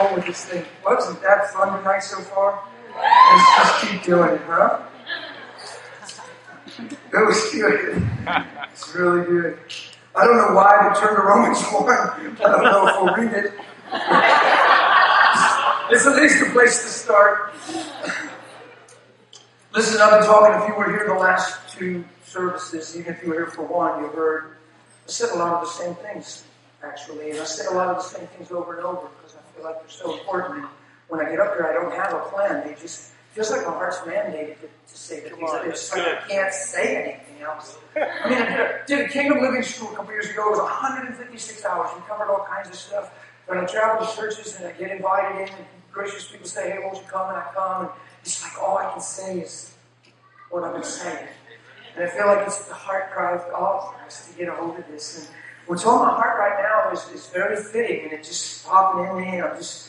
roll with this thing. Wasn't that fun tonight so far? Let's just keep doing it, huh? That was good. It's really good. I don't know why to turn to Romans 1. I don't know if we'll read it. It's at least a place to start. Listen, I've been talking, if you were here the last two services, even if you were here for one, you heard I said a lot of the same things, actually. And I said a lot of the same things over and over because I feel like they're so important. And when I get up here, I don't have a plan. They just feels like my heart's mandated to say the things. It's like I can't say anything else. I mean, I did a Kingdom Living School a couple years ago. It was 156 hours. We covered all kinds of stuff. When I travel to churches and I get invited in, and gracious people say, hey, won't you come? And I come. And it's like all I can say is what I've been saying. And I feel like it's the heart cry of God for us to get a hold of this. And what's on my heart right now is very fitting, and it's just popping in me, and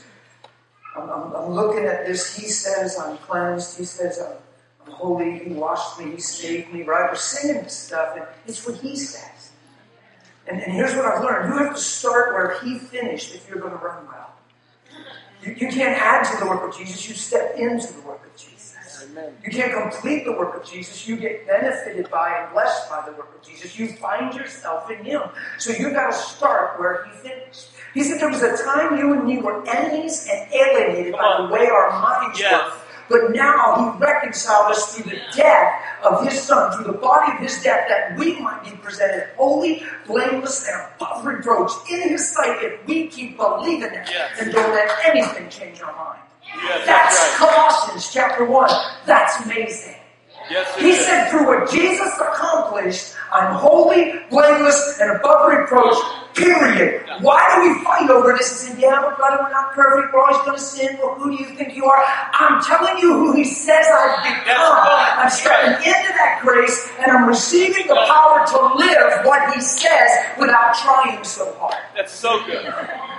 I'm looking at this. He says I'm cleansed. He says I'm holy. He washed me. He saved me, right? We're singing this stuff, and it's what He says. And here's what I've learned. You have to start where He finished if you're going to run well. You can't add to the work of Jesus. You step into the work of Jesus. Amen. You can't complete the work of Jesus. You get benefited by and blessed by the work of Jesus. You find yourself in Him. So you've got to start where He finished. He said there was a time you and me were enemies and alienated by the way our minds work. But now He reconciled us through the death of His Son, through the body of His death, that we might be presented holy, blameless, and above reproach in His sight if we keep believing it and don't let anything change our mind. Yes, that's right. Colossians chapter 1. That's amazing. Yes, He said through what Jesus accomplished, I'm holy, blameless, and above reproach, period. Yeah. Why do we fight over this and say, yeah, but brother, we're not perfect, we're always going to sin, well, who do you think you are? I'm telling you who He says I've become. I'm stepping into that grace, and I'm receiving the power to live what He says without trying so hard. That's so good.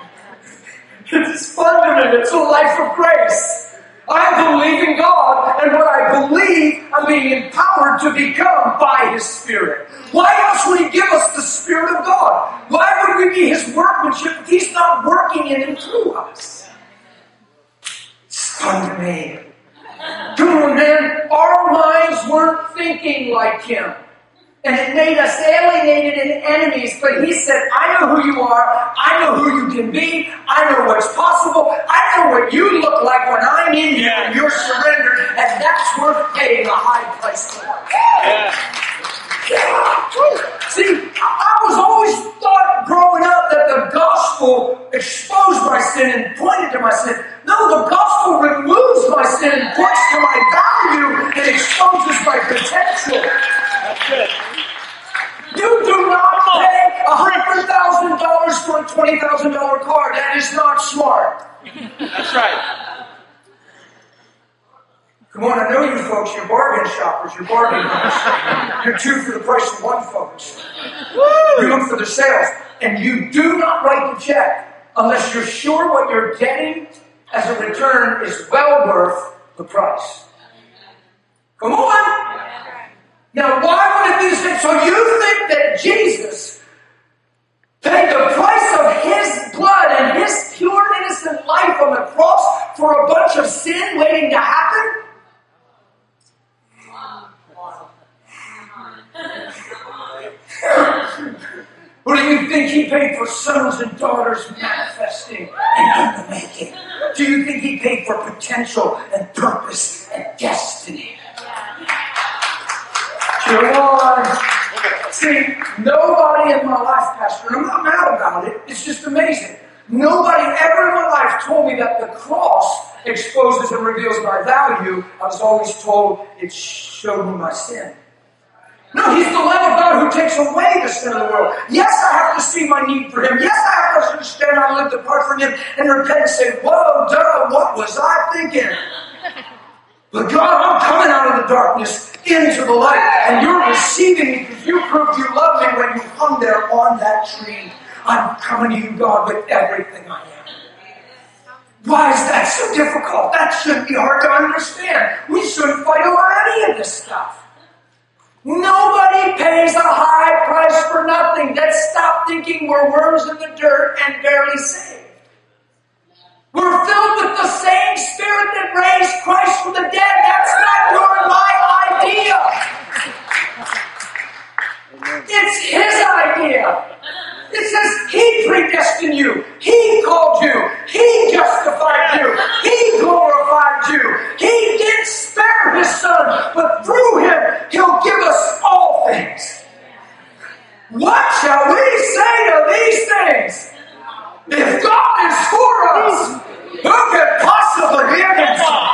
It's fundamental. It's a life of grace. I believe in God, and what I believe, I'm being empowered to become by His Spirit. Why else would He give us the Spirit of God? Why would we be His workmanship if He's not working in and through us? It's fun to me. Come on, man. Our minds weren't thinking like Him. And it made us alienated and enemies. But He said, I know who you are. I know who you can be. I know what's possible. I know what you look like when I'm in you and you're surrendered. And that's worth paying a high price for. See, I was always thought growing up that the gospel exposed my sin and pointed to my sin. No, the gospel removes my sin and points to my value and exposes my potential. That's good. You do not pay $100,000 for a $20,000 car. That is not smart. That's right. Come on, I know you folks. You're bargain shoppers. You're bargain hunters. You're two for the price of one, folks. You look for the sales. And you do not write the check unless you're sure what you're getting as a return is well worth the price. Come on. Now, why would it be the same? So you think that Jesus paid the price of His blood and His pure, innocent life on the cross for a bunch of sin waiting to happen? Or do you think He paid for sons and daughters manifesting and in the making? Do you think He paid for potential and purpose and destiny? Come on. See, nobody in my life, Pastor, and I'm not mad about it, it's just amazing. Nobody ever in my life told me that the cross exposes and reveals my value. I was always told it showed me my sin. No, He's the Lamb of God who takes away the sin of the world. Yes, I have to see my need for Him. Yes, I have to understand I lived apart from Him and repent and say, whoa, duh, what was I thinking? But God, I'm coming out of the darkness into the light, and you're receiving me because you proved you love me when you hung there on that tree. I'm coming to you, God, with everything I am. Why is that so difficult? That shouldn't be hard to understand. We shouldn't fight over any of this stuff. Nobody pays a high price for nothing. Let's stop thinking we're worms in the dirt and barely saved. We're filled with the same Spirit that raised Christ from the dead. That's not your and my idea. It's His idea. It says He predestined you. He called you. He justified you. He glorified you. He didn't spare His Son, but through Him, He'll give us all things. What shall we say to these things? If God is for us, who can possibly be against us?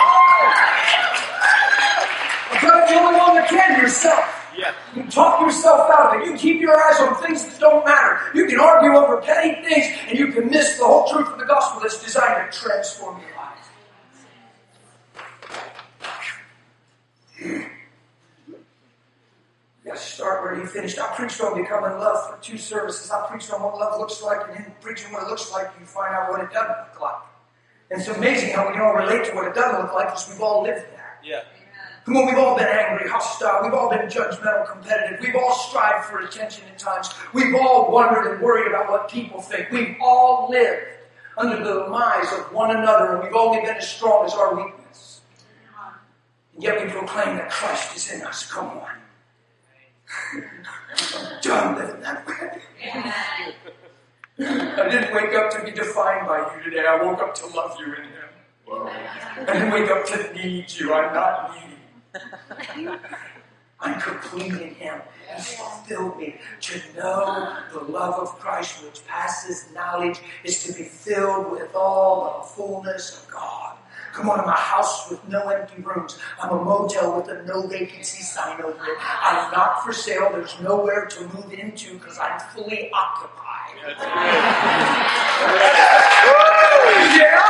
Because the only one that can, yourself. Yeah. You can talk yourself out of it. You can keep your eyes on things that don't matter. You can argue over petty things, and you can miss the whole truth of the gospel that's designed to transform your life. You got to start where He finished. I preached on becoming love for 2 services. I preached on what love looks like, and in preaching what it looks like, you find out what it doesn't look like. And it's amazing how we can all relate to what it doesn't look like because we've all lived there. Yeah. Come on, we've all been angry, hostile. We've all been judgmental, competitive. We've all strived for attention at times. We've all wondered and worried about what people think. We've all lived under the demise of one another, and we've only been as strong as our weakness. And yet we proclaim that Christ is in us. Come on. I'm done living that way. I didn't wake up to be defined by you today. I woke up to love you in Him. I didn't wake up to need you. I'm not needy. I'm complete in Him. He's fulfilled me. To know the love of Christ, which passes knowledge, is to be filled with all the fullness of God. Come on, I'm a house with no empty rooms. I'm a motel with a no vacancy sign over it. I'm not for sale. There's nowhere to move into because I'm fully occupied. Yeah?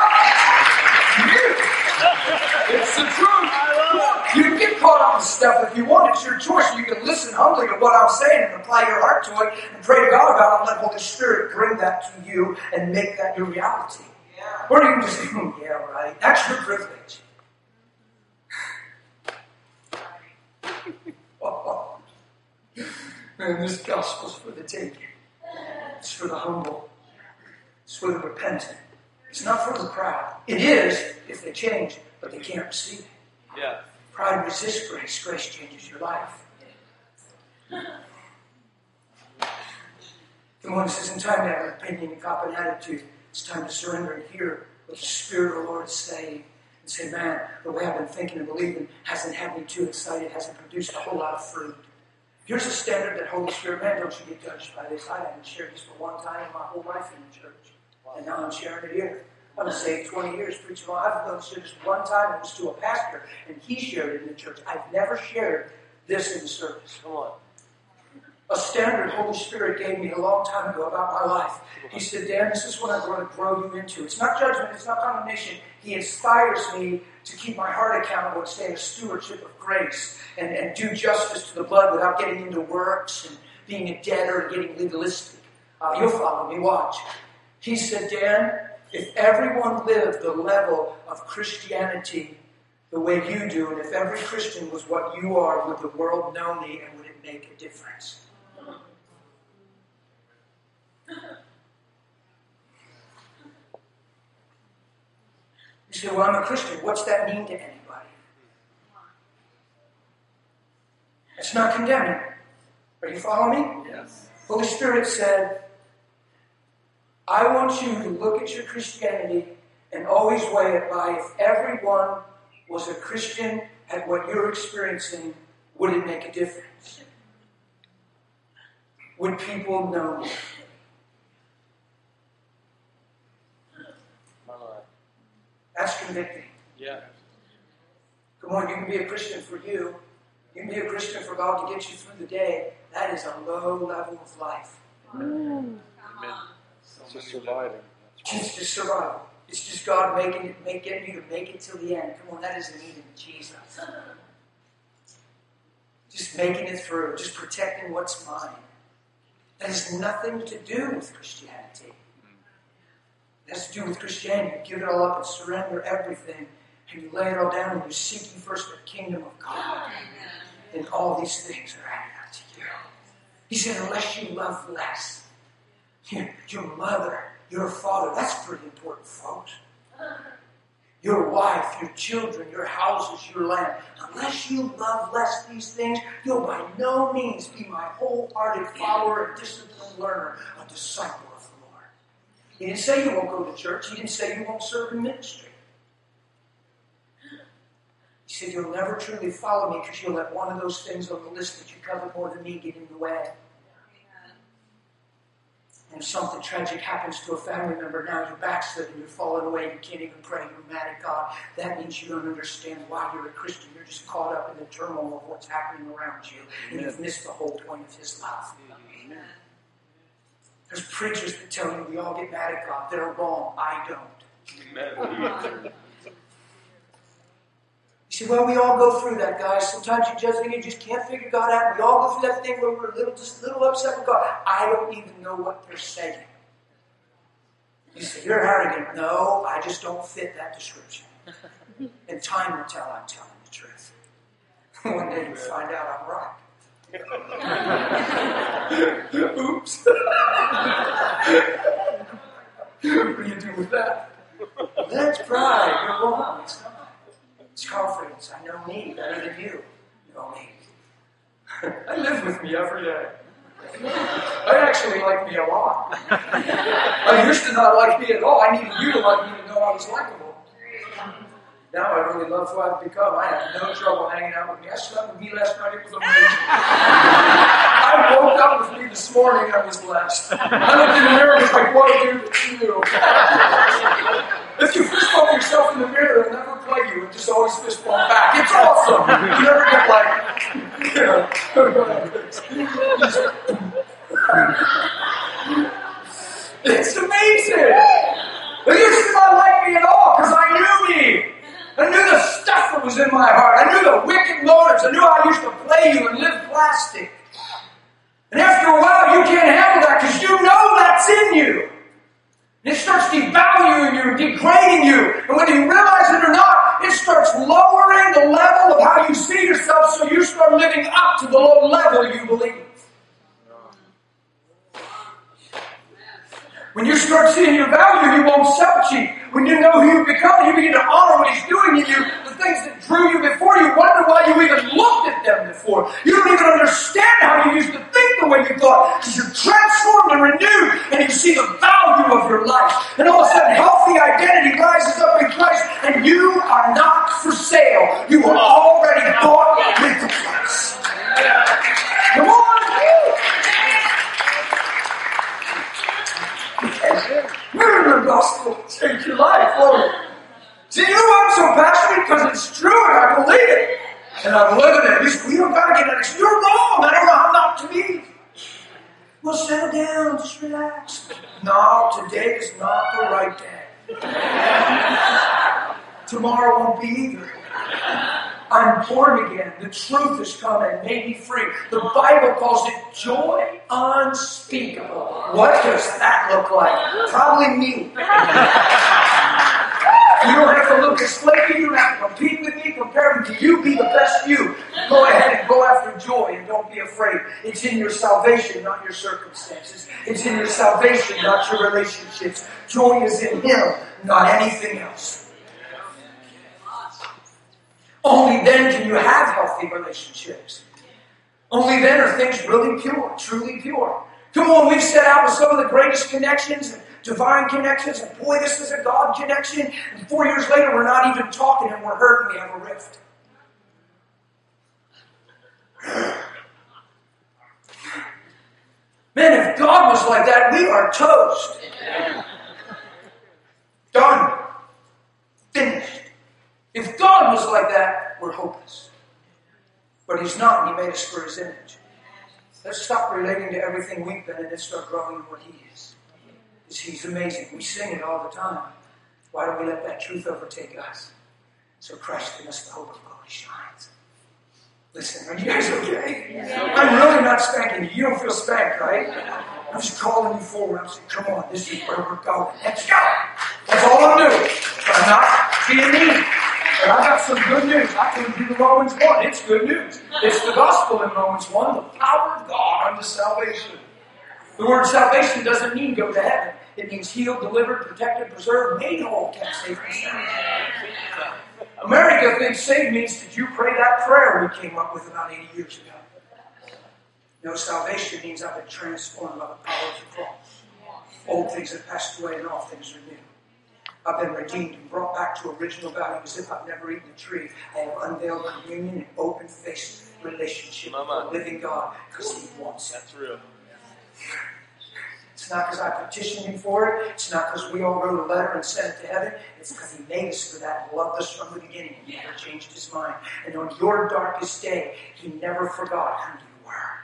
It's the truth. You can get caught up in stuff if you want. It's your choice. You can listen humbly to what I'm saying and apply your heart to it and pray to God about it and let Holy Spirit bring that to you and make that your reality. Yeah. Or you can just say, yeah, right. That's your privilege. Oh, man, this gospel's for the taking. It's for the humble. It's for the repentant. It's not for the proud. It is if they change, but they can't receive it. Yeah. Pride resists grace. Grace changes your life. Come on, this isn't time to have an opinion and cop an attitude. It's time to surrender and hear what the Spirit of the Lord is saying. And say, man, the way I've been thinking and believing hasn't had me too excited, hasn't produced a whole lot of fruit. Here's a standard that Holy Spirit, man, don't you get judged by this. I haven't shared this for one time in my whole life in the church. And now I'm sharing it here. I've been saved 20 years preaching. I've done this one time. It was to a pastor, and he shared it in the church. I've never shared this in the service. Come on. A standard Holy Spirit gave me a long time ago about my life. He said, Dan, this is what I'm going to grow you into. It's not judgment. It's not condemnation. He inspires me to keep my heart accountable and stay in a stewardship of grace and do justice to the blood without getting into works and being a debtor and getting legalistic. You'll follow me. Watch. He said, Dan, if everyone lived the level of Christianity the way you do, and if every Christian was what you are, would the world know me and would it make a difference? You say, well, I'm a Christian. What's that mean to anybody? It's not condemning. Are you following me? Yes. Holy Spirit said, I want you to look at your Christianity and always weigh it by if everyone was a Christian at what you're experiencing, would it make a difference? Would people know? That's convicting. Yeah. Come on, you can be a Christian for you. You can be a Christian for God to get you through the day. That is a low level of life. Amen. It's just surviving. It's just survival. It's just God getting you to make it till the end. Come on, that isn't even Jesus. Just making it through. Just protecting what's mine. That has nothing to do with Christianity. It has to do with Christianity. You give it all up and surrender everything. And you lay it all down and you seek ye first the kingdom of God. And all these things are added unto you. He said, unless you love less. Your mother, your father, that's pretty important, folks. Your wife, your children, your houses, your land. Unless you love less these things, you'll by no means be my wholehearted follower, a disciplined learner, a disciple of the Lord. He didn't say you won't go to church. He didn't say you won't serve in ministry. He said you'll never truly follow me because you'll let one of those things on the list that you covet more than me get in the way. And if something tragic happens to a family member, now you're backslidden, you're falling away, you can't even pray, you're mad at God. That means you don't understand why you're a Christian. You're just caught up in the turmoil of what's happening around you. And you've missed the whole point of His love. Amen. There's preachers that tell you we all get mad at God. They're wrong. I don't. Amen. You say, well, we all go through that, guys. Sometimes you just can't figure God out. We all go through that thing where we're just a little upset with God. I don't even know what they're saying. You say, you're arrogant. No, I just don't fit that description. And time will tell I'm telling the truth. One day you'll find out I'm right. Oops. What do you do with that? That's pride. You're wrong. It's not. It's confidence. I know me better than you know me. I live with me every day. I actually like me a lot. I used to not like me at all. I needed you to like me to know I was likable. Now I really love who I've become. I have no trouble hanging out with me. I slept with me last night. It was amazing. I woke up with me this morning. I was blessed. I looked in the mirror and was like, what a dude that you do. If you fist bump yourself in the mirror, it'll never play you. It just always fist bump back. It's awesome. You never get it's amazing. They used to not like me at all because I knew me. I knew the stuff that was in my heart. I knew the wicked motives. I knew I used to play you and live plastic. And after a while, you can't handle that because you know that's in you. And it starts devaluing you, degrading you. And whether you realize it or not, it starts lowering the level of how you see yourself so you start living up to the low level you believe. When you start seeing your value, you won't sell cheap. When you know who you've become, you begin to honor what He's doing in you. The things that drew you before, you wonder why you even looked at them before. You don't even understand how you used to think the way you thought. Because you're transformed and renewed, and you see the value of your life. And all of a sudden, healthy identity rises up in Christ, and you are not for sale. You are already bought with the price. Come on! The gospel will change your life, won't it? See, you know why I'm so passionate? Because it's true and I believe it. And I'm living it. You say, you don't got to get it. You're wrong. I don't know how not to be. Well, settle down. Just relax. No, today is not the right day. Tomorrow won't be either. I'm born again. The truth has come and made me free. The Bible calls it joy unspeakable. What does that look like? Probably me. You don't have to look as flaky. You don't have to compete with me. Compare with me. You be the best you. Go ahead and go after joy and don't be afraid. It's in your salvation, not your circumstances. It's in your salvation, not your relationships. Joy is in Him, not anything else. Only then can you have healthy relationships. Only then are things really pure, truly pure. Come on, we've set out with some of the greatest connections and divine connections, and boy, this is a God connection. And 4 years later, we're not even talking and we're hurt and we have a rift. Man, if God was like that, we are toast. Done. Finished. If God was like that, we're hopeless. But He's not, and He made us for His image. Let's stop relating to everything we've been and let's start growing in what He is. Because He's amazing. We sing it all the time. Why don't we let that truth overtake us? So Christ in us, the hope of glory, shines. Listen, are you guys okay? Yeah. I'm really not spanking you. You don't feel spanked, right? I'm just calling you forward. I'm saying, come on, this is where we're going. Let's go. That's all I'm doing. But I'm not being mean. But I got some good news. I can do Romans 1. It's good news. It's the gospel in Romans 1. The power of God unto salvation. The word salvation doesn't mean go to heaven. It means healed, delivered, protected, preserved, made whole, kept safe and sound. America thinks saved means, did you pray that prayer we came up with about 80 years ago? No, salvation means I've been transformed by the power of the cross. Old things have passed away and all things are new. I've been redeemed and brought back to original value as if I've never eaten the tree. I have unveiled communion and open-faced relationship with the living God because He wants it. That's real. It's not because I petitioned Him for it. It's not because we all wrote a letter and sent it to heaven. It's because He made us for that and loved us from the beginning and never changed His mind. And on your darkest day, He never forgot who you were.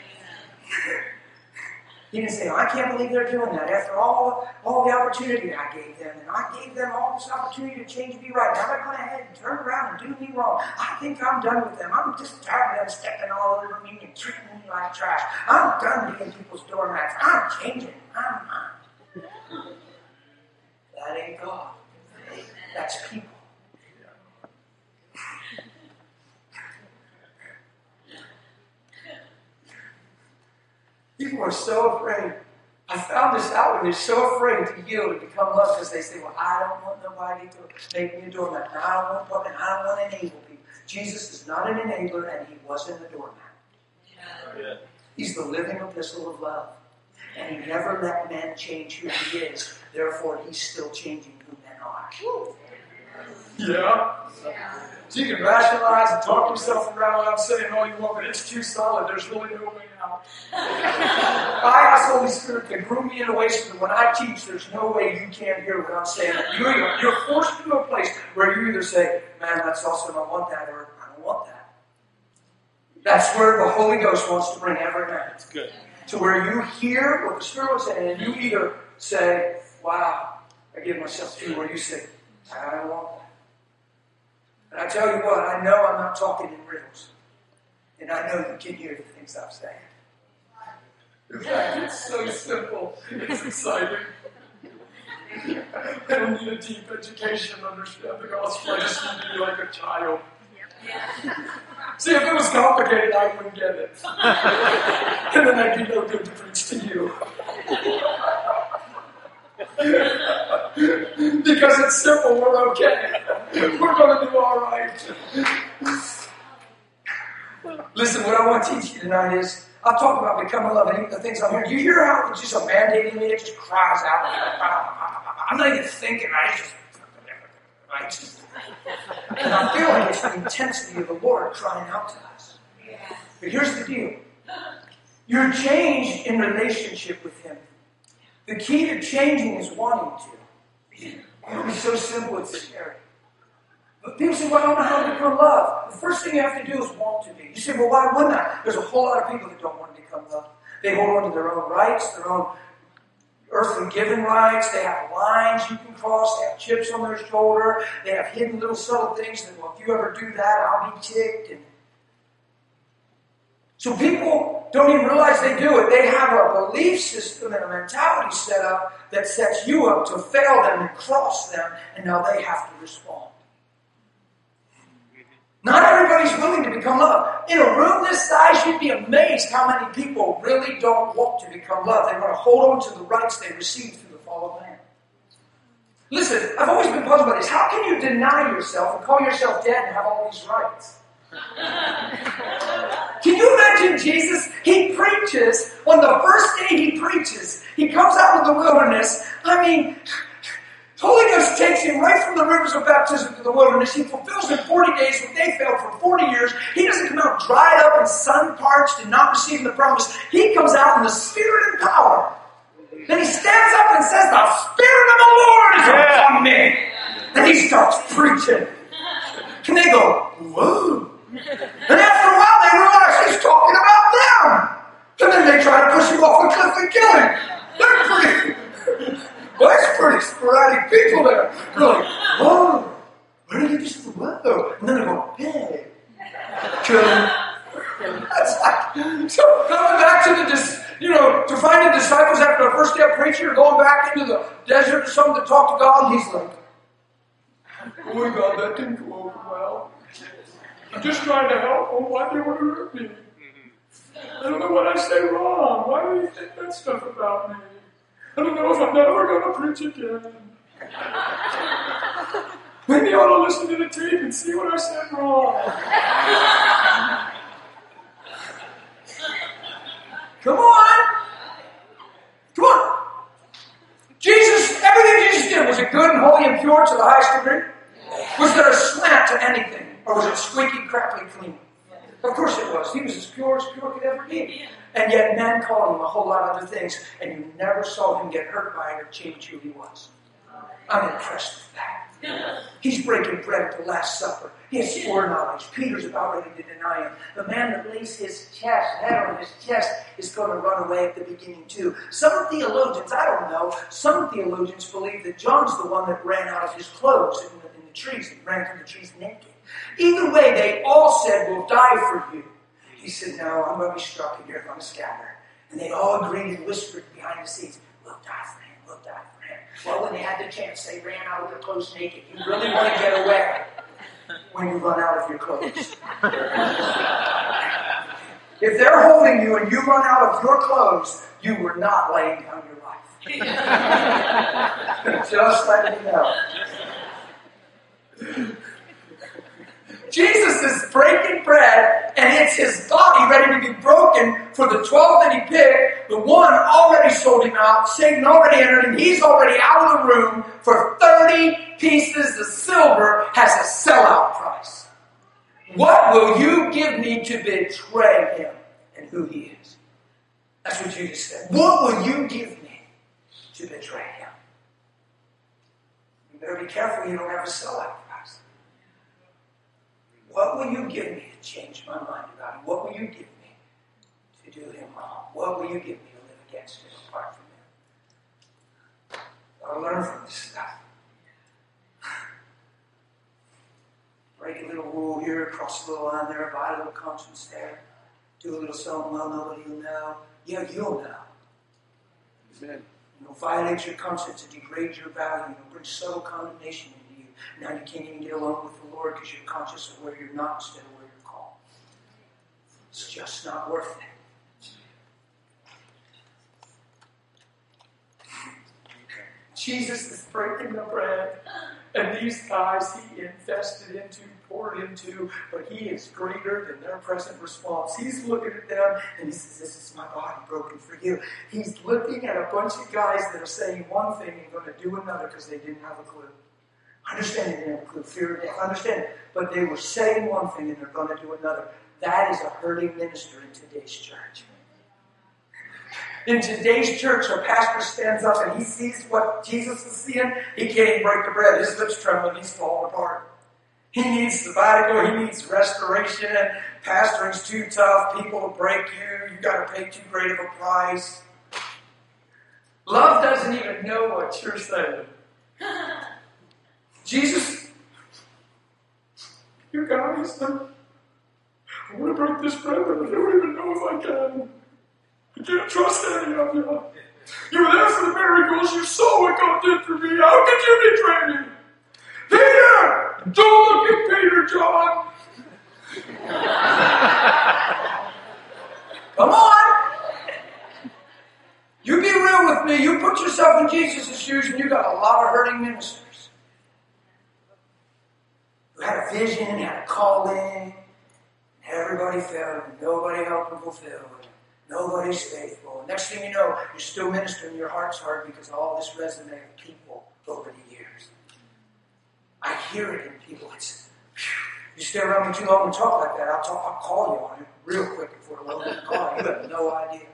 He didn't say, I can't believe they're doing that after all the opportunity I gave them. And I gave them all this opportunity to change me right. Now they're going ahead and turn around and do me wrong. I think I'm done with them. I'm just tired of them stepping all over me and treating me like trash. I'm done being people's doormats. I'm changing. I'm not. That ain't God. That's people. People are so afraid. I found this out when they're so afraid to yield and become loved because they say, well, I don't want nobody to make me a doormat. And I don't want to enable people. Jesus is not an enabler and He wasn't a doormat. Yeah. He's the living epistle of love. And He never let men change who He is. Therefore, He's still changing who men are. Yeah. So you can rationalize and talk yourself around what I'm saying all you want, but it's too solid. There's really no way out. I ask Holy Spirit to groom me in a way so that when I teach, there's no way you can't hear what I'm saying. You're forced into a place where you either say, man, that's awesome, I want that, or I don't want that. That's where the Holy Ghost wants to bring every man. That's good. To where you hear what the Spirit was saying, and you either say, wow, I give myself to you, or you say, I don't want that. And I tell you what, I know I'm not talking in riddles. And I know you can hear the things I'm saying. In fact, it's so simple. It's exciting. I don't need a deep education to understand the gospel. I just need to be like a child. See, if it was complicated, I wouldn't get it. And then I'd be no good to preach to you. Because it's simple, we're okay. We're going to do all right. Listen, what I want to teach you tonight is, I'll talk about becoming love and the things I'm hearing. Do you hear how it's just a mandating me? It just cries out. I'm not even thinking. I just and I'm feeling it's the intensity of the Lord crying out to us. But here's the deal. You're changed in relationship with Him. The key to changing is wanting to. It's so simple, it's scary. But people say, well, I don't know how to become love. The first thing you have to do is want to be. You say, well, why wouldn't I? There's a whole lot of people that don't want to become love. They hold on to their own rights, their own earthly given rights. They have lines you can cross. They have chips on their shoulder. They have hidden little subtle things that, well, if you ever do that, I'll be ticked. And so people don't even realize they do it. They have a belief system and a mentality set up that sets you up to fail them and cross them, and now they have to respond. Not everybody's willing to become loved. In a room this size, you'd be amazed how many people really don't want to become loved. They want to hold on to the rights they received through the fall of man. Listen, I've always been puzzled by this. How can you deny yourself and call yourself dead and have all these rights? Can you imagine Jesus? He preaches, on the first day he preaches, he comes out of the wilderness. I mean, Holy Ghost takes him right from the rivers of baptism to the wilderness. He fulfills in 40 days what they failed for 40 years. He doesn't come out dried up and sun-parched and not receiving the promise. He comes out in the Spirit and power. Then he stands up and says, the Spirit of the Lord is upon me. And he starts preaching. And they go, whoa. And after a while, they realize he's talking about them. And then they try to push him off a cliff and kill him. They're pretty, well, that's pretty sporadic people there. They're like, whoa, where did he just whoa? And then they go, hey, kill him. That's like, so coming back to to find the disciples after the first day of preaching or going back into the desert or something to talk to God, and he's like, oh my God, that didn't go over well. I'm just trying to help them. Why do you want to hurt me? I don't know what I say wrong. Why do you think that stuff about me? I don't know if I'm never going to preach again. Maybe I ought to listen to the tape and see what I said wrong. Come on. Come on. Jesus, everything Jesus did, was it good and holy and pure to the highest degree? Was there a slant to anything? Or was it squeaky, crackly clean? Of course it was. He was as pure could ever be. And yet men called him a whole lot of other things, and you never saw him get hurt by it or change who he was. I'm impressed with that. He's breaking bread at the Last Supper. He has foreknowledge. Peter's about ready to deny him. The man that lays his head on his chest is going to run away at the beginning too. Some theologians, I don't know, some theologians believe that John's the one that ran out of his clothes in the trees. He ran through the trees naked. Either way, they all said, we'll die for you. He said, no, I'm going to be struck and you're going to scatter. And they all agreed and whispered behind the scenes, we'll die for him, we'll die for him. Well, when they had the chance, they ran out of their clothes naked. You really want to get away when you run out of your clothes. If they're holding you and you run out of your clothes, you were not laying down your life. Just letting you know. Jesus is breaking bread, and it's his body ready to be broken for the 12 that he picked. The one already sold him out. Satan already entered him. He's already out of the room for 30 pieces of silver has a sellout price. What will you give me to betray him and who he is? That's what Jesus said. What will you give me to betray him? You better be careful you don't have a sellout price. What will you give me to change my mind about him? What will you give me to do him wrong? What will you give me to live against him, apart from him? I'll learn from this stuff. Break a little rule here, cross a little line there, buy a little conscience there, do a little something, well, nobody will know. Yeah, you'll know. Amen. You'll violate your conscience and degrade your value. You'll bring subtle condemnation into you. Now you can't even get along with the Lord because you're conscious of where you're not instead of where you're called. It's just not worth it. Jesus is breaking the bread, and these guys he invested into, poured into, but he is greater than their present response. He's looking at them, and he says, this is my body broken for you. He's looking at a bunch of guys that are saying one thing and going to do another because they didn't have a clue. I understand they didn't have a clue, fear of death, I understand it. But they were saying one thing and they're going to do another. That is a hurting minister in today's church. In today's church, our pastor stands up and he sees what Jesus is seeing. He can't even break the bread. His lips trembling. He's falling apart. He needs sabbatical. He needs restoration. Pastoring's too tough. People will break you. You've got to pay too great of a price. Love doesn't even know what you're saying. Jesus, you guys, I want to break this bread, but I don't even know if I can. I can't trust any of you. You were there for the miracles. You saw what God did for me. How could you betray me? Peter! Don't look at Peter, John. Come on. You be real with me. You put yourself in Jesus' shoes and you got a lot of hurting ministers. Who had a vision, had a calling. Everybody failed and nobody helped them fulfill it. Nobody's faithful. Next thing you know, you're still ministering your heart's hard because of all this resume of people over the years. I hear it in people. It's, you stay around me too long and talk like that, I'll call you on it real quick before the Lord call you. You have no idea.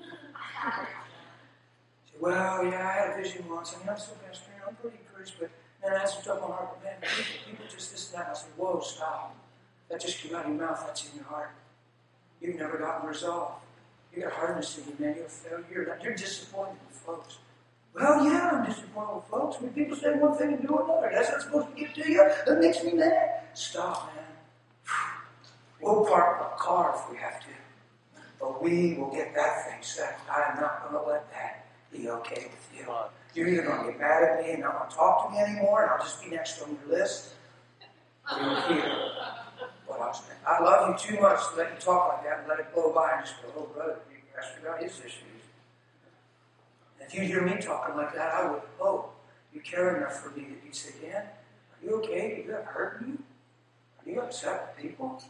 Say, well, yeah, I had a vision once. I mean, I'm so pastor, I'm pretty encouraged, but man, I had some stuff on my heart. But man, people just this and that. I said, whoa, stop. That just came out of your mouth. That's in your heart. You've never gotten resolve. You got hardness in you, man. You're a failure. You're disappointed with folks. Well, yeah, I'm disappointed with folks. When people say one thing and do another, that's not supposed to get to you. That makes me mad. Stop, man. We'll park the car if we have to. But we will get that thing settled. I am not going to let that be okay with you. You're either going to get mad at me and not want to talk to me anymore, and I'll just be next on your list. Or you're here. I love you too much to let you talk like that and let it blow by and just go, oh, brother, Pastor got his issues. And if you'd hear me talking like that, I would, you care enough for me that you'd say, Dan, are you okay? Do you have hurt you? Are you upset with people?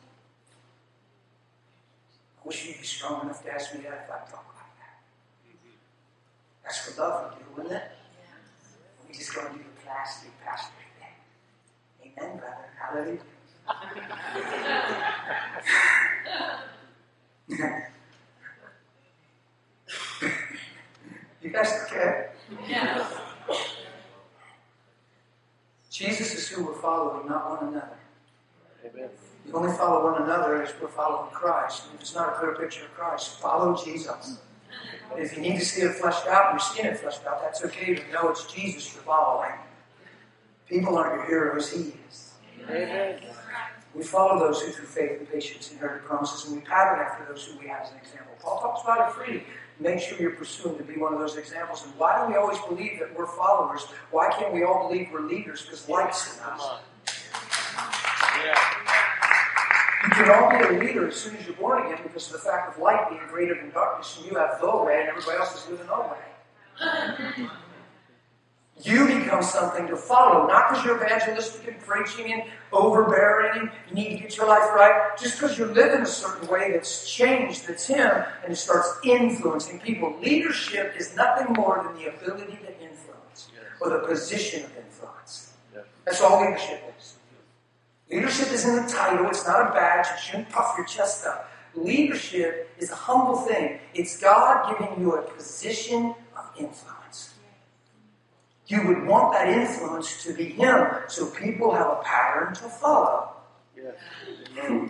I wish you'd be strong enough to ask me that if I talk like that. That's for love we do, wouldn't it? We just go and do the plastic pastor thing. Amen, brother. Hallelujah. You guys okay? Yeah. Jesus is who we're following, not one another. Amen. You only follow one another as we're following Christ. And if it's not a clear picture of Christ, follow Jesus. And if you need to see it fleshed out and you're seeing it fleshed out, that's okay, but know it's Jesus you're following. People aren't your heroes, He is. Amen. We follow those who through faith and patience inherit promises, and we pattern after those who we have as an example. Paul talks about it freely. Make sure you're pursuing to be one of those examples. And why do we always believe that we're followers? Why can't we all believe we're leaders? Because light's in us. You can all be a leader as soon as you're born again because of the fact of light being greater than darkness, and you have the way, and everybody else is living no way. You become something to follow, not because you're evangelistic and preaching and overbearing and you need to get your life right, just because you're living a certain way that's changed, that's Him, and it starts influencing people. Leadership is nothing more than the ability to influence, or the position of influence. That's all leadership is. Leadership isn't a title, it's not a badge, you shouldn't puff your chest up. Leadership is a humble thing. It's God giving you a position of influence. You would want that influence to be Him, so people have a pattern to follow. Yeah.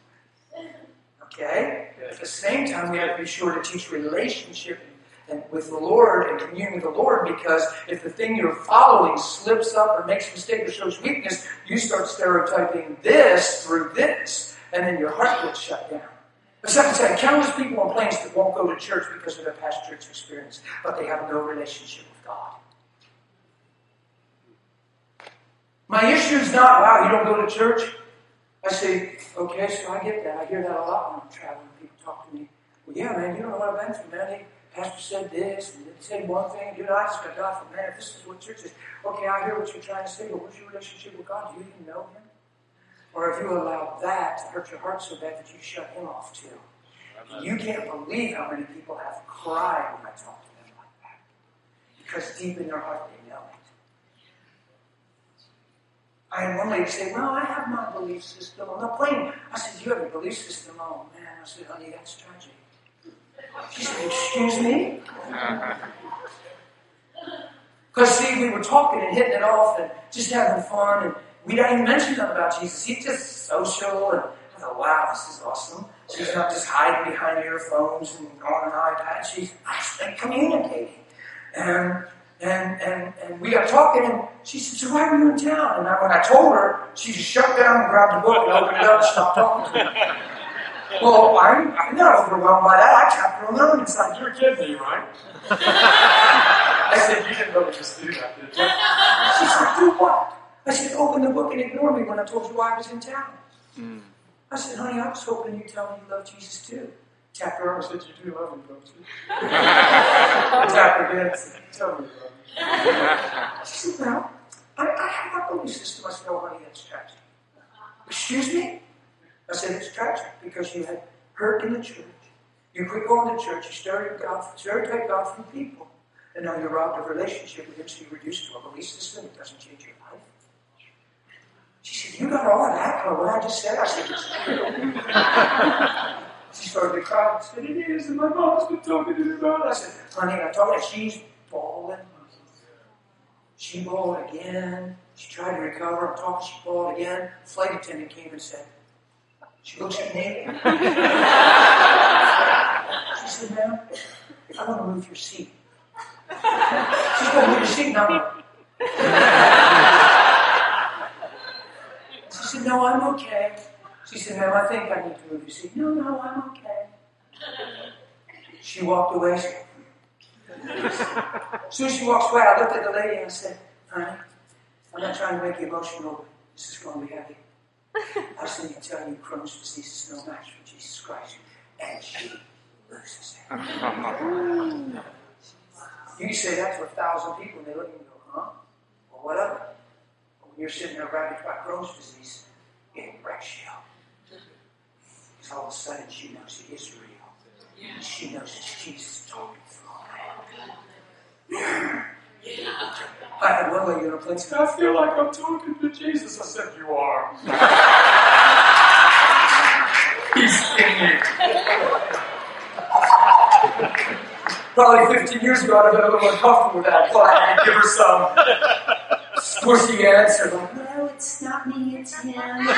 Okay? At the same time, we have to be sure to teach relationship and with the Lord and communion with the Lord, because if the thing you're following slips up or makes a mistake or shows weakness, you start stereotyping this through this, and then your heart gets shut down. The second said, countless people on planes that won't go to church because of their past church experience, but they have no relationship with God. My issue is not, wow, you don't go to church? I say, okay, so I get that. I hear that a lot when I'm traveling. People talk to me. Well, yeah, man, you don't know what I've been through, man. Pastor said this, and they said one thing, and I just got God from, man, if this is what church is. Okay, I hear what you're trying to say, but what's your relationship with God? Do you even know Him? Or if you allow that to hurt your heart so bad that you shut Him off too. And you can't believe how many people have cried when I talk to them like that. Because deep in their heart, they know it. I had one lady say, well, I have my belief system. I'm not playing. I said, you have a belief system? Oh, man. I said, honey, that's tragic. She said, excuse me? Because, see, we were talking and hitting it off and just having fun, and we didn't even mention nothing about Jesus. He's just social, and I thought, wow, this is awesome. She's not just hiding behind earphones and on an iPad. She's actually communicating. And we got talking, and she said, so why were you in town? And when I told her, she just shut down and grabbed the book and opened it up and stopped talking to me. Well, I'm not overwhelmed by that. I tapped her on the arm and said, You're kidding me, right? I said, you didn't really just do that, did you? she said, do what? I said, open the book and ignore me when I told you why I was in town. I said, honey, I was hoping you'd tell me you love Jesus too. Tapped her arm and said, You do love him, don't you? tapped her again and said, tell me you love me. She said, well, I have my belief system. I said, oh, honey, that's tragic. Excuse me? I said, it's tragic because you had hurt in the church. You quit going to church. You stereotype God from people. And now you're robbed of relationship with Him, so you reduce to a belief system that doesn't change your life. She said, you got all of that from what I just said? I said, it's true. She started to cry and said, it is, and my mom's been talking to me about it. I said, honey, I told her, she's bawling. She bawled again. She tried to recover. I'm talking, she bawled again. Flight attendant came and said, she looks at me. She said, ma'am, I want to move your seat. She's going to move your seat now. She said, no, I'm okay. She said, ma'am, I think I need to move your seat. No, I'm okay. She walked away. As soon as she walks away, I looked at the lady and I said, honey, I'm not trying to make you emotional, but this is going to be heavy. I was going to tell you Crohn's disease is no match for Jesus Christ. And she loses it. You can say that to 1,000 people and they look at you and go, huh? Well, what of it? But when you're sitting there ravaged by Crohn's disease, it wrecks you. Because all of a sudden she knows it is real. And she knows it's Jesus talking through her. I had one lady in a place, I feel like I'm talking to Jesus. I said, you are. He's in you. Probably 15 years ago, I'd have been a little uncomfortable with that. I thought I had to give her some squishy answer. Like, no, it's not me, it's him.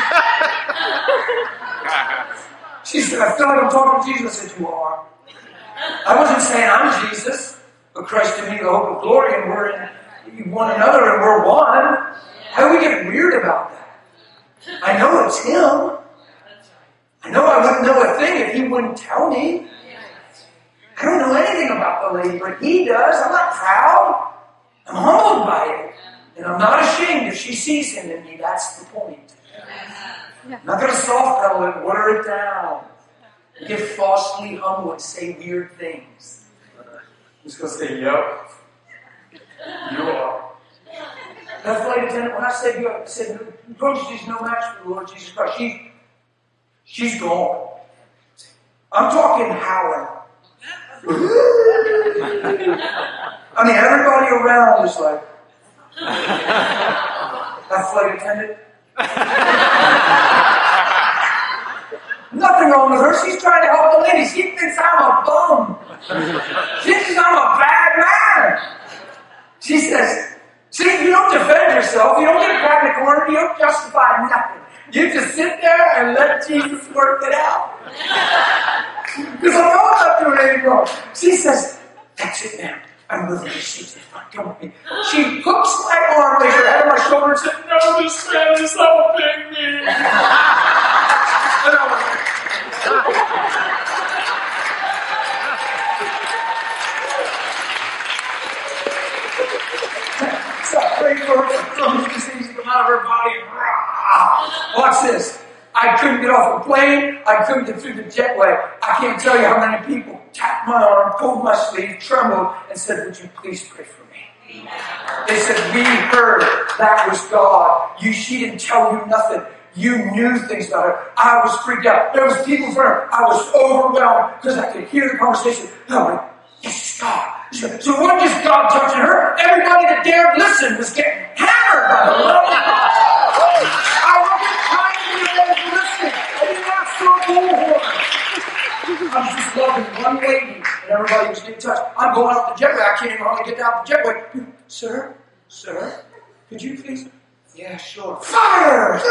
She said, I feel like I'm talking to Jesus. I said, you are. I wasn't saying I'm Jesus, but Christ in me, the hope of glory, and we're in one another and we're one. How do we get weird about that? I know it's him. I know I wouldn't know a thing if he wouldn't tell me. I don't know anything about the lady, but he does. I'm not proud. I'm humbled by it. And I'm not ashamed if she sees him in me. That's the point. I'm not going to soft pedal it and water it down. Get falsely humble and say weird things. I'm just going to say, yep. You are. That flight attendant, when I said, Approach Jesus, no match for the Lord Jesus Christ. She's gone. I'm talking howling. I mean, everybody around is like, that flight attendant. Nothing wrong with her. She's trying to help the lady. She thinks I'm a bum. She thinks I'm a bad man. She says, see, you don't defend yourself. You don't get back in the corner. You don't justify nothing. You just sit there and let Jesus work it out. Because I know I'm not doing anything wrong. She says, that's it, ma'am. I'm willing to see this. Come with me. She hooks my arm, lays her head on my shoulder, and said, no, this man is helping me. And I was like, stop praying for her Crohn's disease to come out of her body. Watch this. I couldn't get off a plane. I couldn't get through the jetway. I can't tell you how many people tapped my arm, pulled my sleeve, trembled, and said, would you please pray for me? They said, we heard that was God. She didn't tell you nothing. You knew things about her. I was freaked out. There was people in front of her. I was overwhelmed because I could hear the conversation. I'm like, this is God. So it wasn't just God touching her. Everybody that dared listen was getting hammered by the love of God. I wasn't trying to be evangelistic. I didn't ask for a bullhorn. I was just loving one lady, and everybody was getting touched. I'm going out the jetway. I can't even hardly get out the jetway. Sir, could you please? Yeah, sure. Fire! Okay.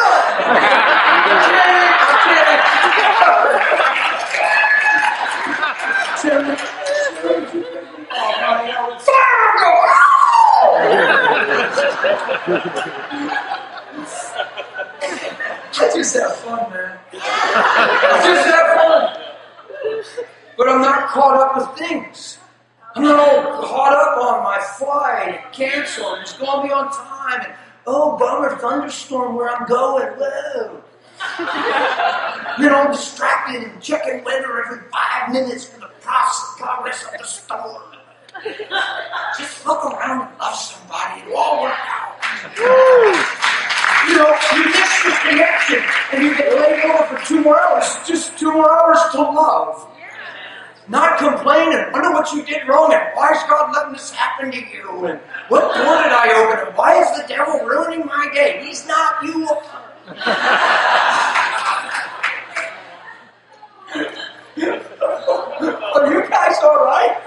Fire! Go! I just have fun, man. I just have fun. But I'm not caught up with things. I'm not all caught up on my flight and cancel and it's going to be on time and oh, bummer, thunderstorm where I'm going, whoa. I'm distracted and checking weather every 5 minutes for the progress of the storm. Just look around and love somebody and it'll all work out. You miss the connection and you get laid over for 2 more hours. Just 2 more hours to love. Not complaining. Wonder what you did wrong and why is God letting this happen to you? And what door did I open? And why is the devil ruining my day? He's not. You are. Are you guys all right?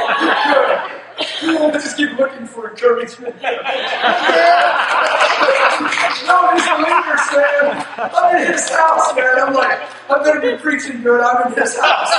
I just keep looking for encouragement. No, he's a leader, Sam. I'm in his house, man. I'm like, I'm going to be preaching good. I'm in his house.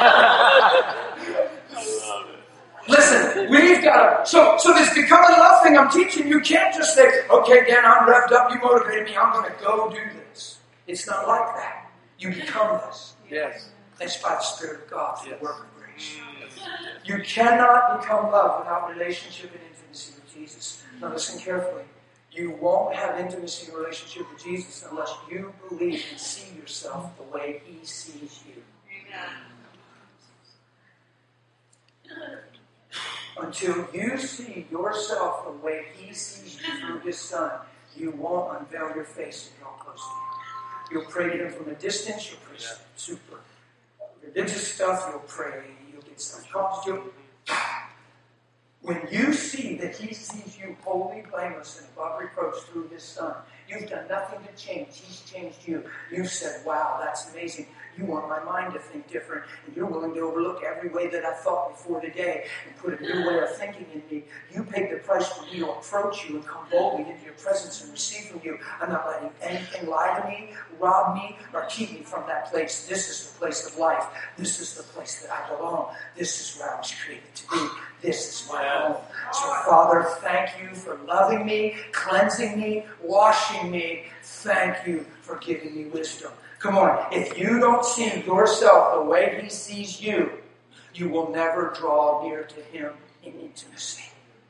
Listen, we've got to. So this becoming love thing I'm teaching, you can't just say, okay, Dan, I'm revved up. You motivated me. I'm going to go do this. It's not like that. You become this. Yes. That's by the Spirit of God through the work of grace. You cannot become love without relationship and intimacy with Jesus. Now listen carefully. You won't have intimacy and relationship with Jesus unless you believe and see yourself the way He sees you. Until you see yourself the way He sees you through His Son, you won't unveil your face and draw close to Him. You'll pray to Him from a distance. You'll pray super religious stuff. You'll pray. You'll get subconscious. When you see that He sees you holy, blameless, and above reproach through His Son, you've done nothing to change. He's changed you. You've said, wow, that's amazing. You want my mind to think different, and you're willing to overlook every way that I thought before today and put a new way of thinking in me. You paid the price for me to approach you and come boldly into your presence and receive from you. I'm not letting anything lie to me, rob me, or keep me from that place. This is the place of life. This is the place that I belong. This is where I was created to be. This is my home. So, Father, thank you for loving me, cleansing me, washing me. Thank you for giving me wisdom. Come on, if you don't see yourself the way He sees you, you will never draw near to Him in intimacy.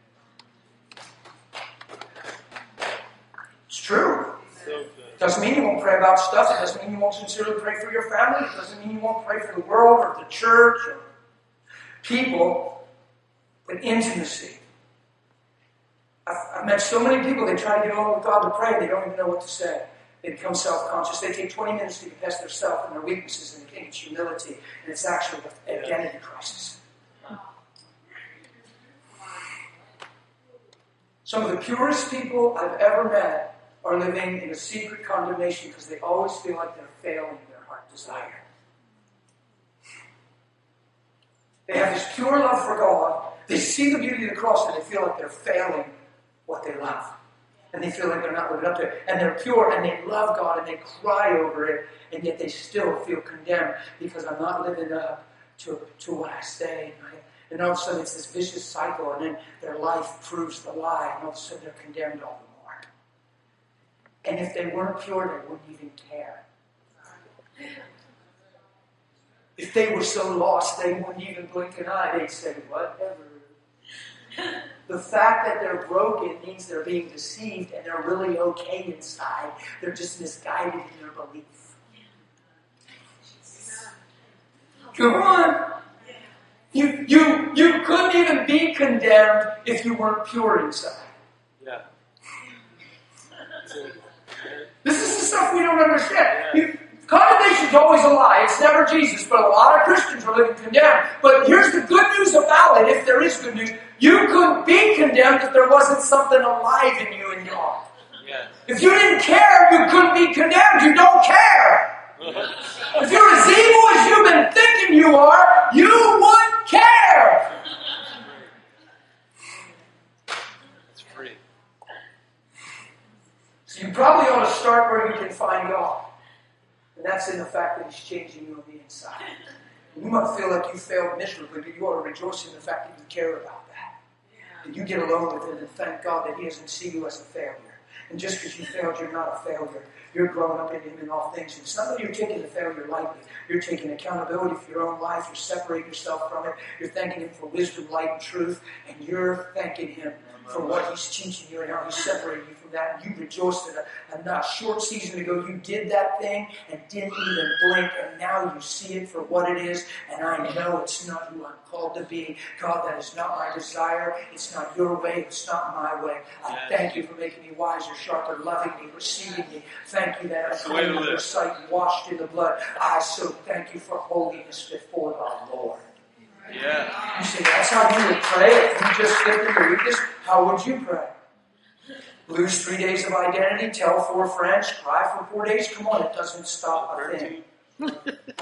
It's true. Doesn't mean you won't pray about stuff. It doesn't mean you won't sincerely pray for your family. It doesn't mean you won't pray for the world or the church or people. But intimacy. I've met so many people, they try to get along with God to pray, they don't even know what to say. They become self-conscious. They take 20 minutes to confess their self and their weaknesses, and they think it's humility, and it's actually an identity crisis. Some of the purest people I've ever met are living in a secret condemnation because they always feel like they're failing their heart desire. They have this pure love for God. They see the beauty of the cross and they feel like they're failing what they love. And they feel like they're not living up to it. And they're pure and they love God and they cry over it. And yet they still feel condemned because I'm not living up to what I say. And all of a sudden it's this vicious cycle. And then their life proves the lie. And all of a sudden they're condemned all the more. And if they weren't pure, they wouldn't even care. If they were so lost, they wouldn't even blink an eye. They'd say, whatever. The fact that they're broken means they're being deceived and they're really okay inside. They're just misguided in their belief. Come on. You couldn't even be condemned if you weren't pure inside. Yeah. This is the stuff we don't understand. Condemnation is always a lie. It's never Jesus. But a lot of Christians are living condemned. But here's the good news about it, if there is good news. You couldn't be condemned if there wasn't something alive in you and God. Yes. If you didn't care, you couldn't be condemned. You don't care. If you're as evil as you've been thinking you are, you wouldn't care. It's free. So you probably ought to start where you can find God. And that's in the fact that He's changing you on the inside. And you might feel like you failed miserably, but you ought to rejoice in the fact that you care about that. That you get alone with Him and thank God that He doesn't see you as a failure. And just because you failed, you're not a failure. You're growing up in Him in all things. And it's not that you're taking the failure lightly. You're taking accountability for your own life. You're separating yourself from it. You're thanking Him for wisdom, light, and truth. And you're thanking Him for what He's teaching you and how He's separating you from that. And you rejoiced that a short season ago you did that thing and didn't even blink. And now you see it for what it is. And I know it's not who I'm called to be. God, that is not my desire. It's not your way. It's not my way. I thank you for making me wiser, sharper, loving me, receiving me. Thank you that I'm clean in your sight and washed in the blood. I so thank you for holiness before the Lord. Yeah. You say, that's how you would pray? If you just lived in your weakness, how would you pray? Lose 3 days of identity, tell 4 friends, cry for 4 days? Come on, it doesn't stop a thing. Love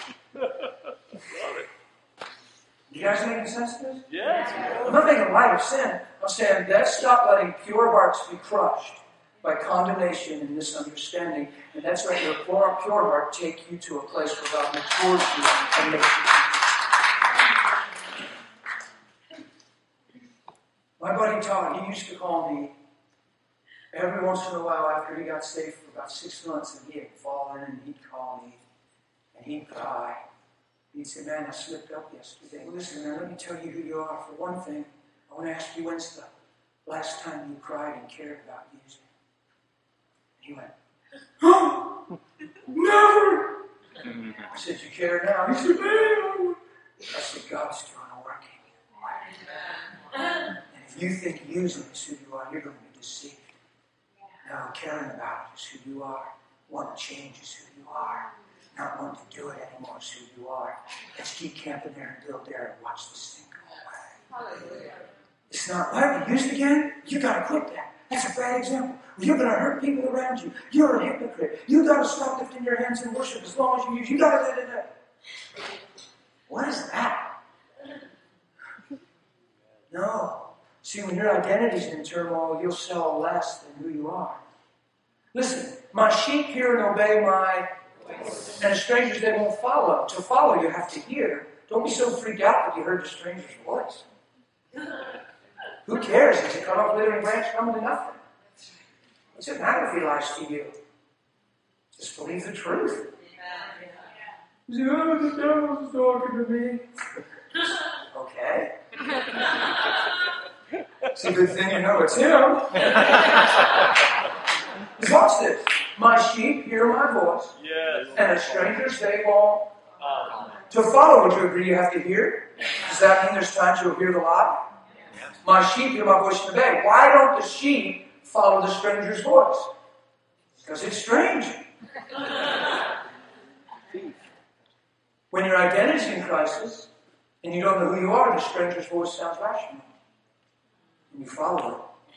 it. You guys making sense to this? Yes. I'm not making light of sin. I'm saying let's stop letting pure hearts be crushed by condemnation and misunderstanding. And let's let your pure heart take you to a place where God matures you and makes you. My buddy Todd, he used to call me every once in a while after he got saved for about 6 months, and he had fallen, and he'd call me, and he'd cry. He'd say, man, I slipped up yesterday. Listen, man, let me tell you who you are. For one thing, I want to ask you, when's the last time you cried and cared about music? And he went, oh, never. I said, you care now? He said, man. I said, God's doing a work in you. If you think using is who you are, you're going to be deceived. No, caring about it is who you are. Wanting to change is who you are. Not wanting to do it anymore is who you are. Let's keep camping there and build there and watch this thing go away. Hallelujah. It's not, what, you used again? You got to quit that. That's a bad example. You're going to hurt people around you. You're a hypocrite. You got to stop lifting your hands in worship as long as you use. You got to. What is that? No. See, when your identity's in turmoil, you'll sell less than who you are. Listen, my sheep hear and obey my voice, and strangers they won't follow. To follow, you have to hear. Don't be so freaked out that you heard the stranger's voice. Who cares? It's a cut off withering branch coming to nothing. What's it matter if he lies to you? Just believe the truth. You say, oh, the devil's talking to me. Okay. It's a good thing you know it's him. Watch this. My sheep hear my voice. Yes. And as strangers they won't. To follow, would you agree you have to hear? Does that mean there's times you'll hear the lie? My sheep hear my voice and obey. Why don't the sheep follow the stranger's voice? Because it's strange. When your identity's in crisis and you don't know who you are, the stranger's voice sounds rational. And you follow it.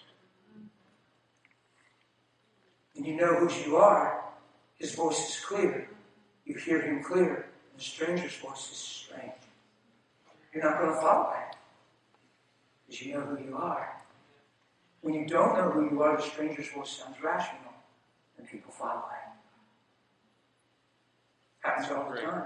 And you know who you are. His voice is clear. You hear him clear. And the stranger's voice is strange. You're not going to follow that. Because you know who you are. When you don't know who you are, the stranger's voice sounds rational. And people follow it. Happens all the time.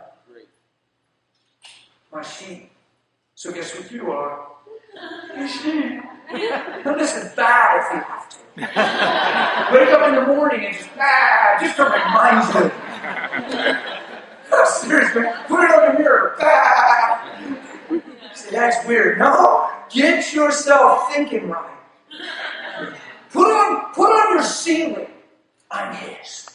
My sheep. So guess what you are? Your sheep. Now listen, bad if you have to. Wake up in the morning and just to remind you. No, seriously, put it on the mirror. See, that's weird. No, get yourself thinking right. Put on your ceiling. I'm his.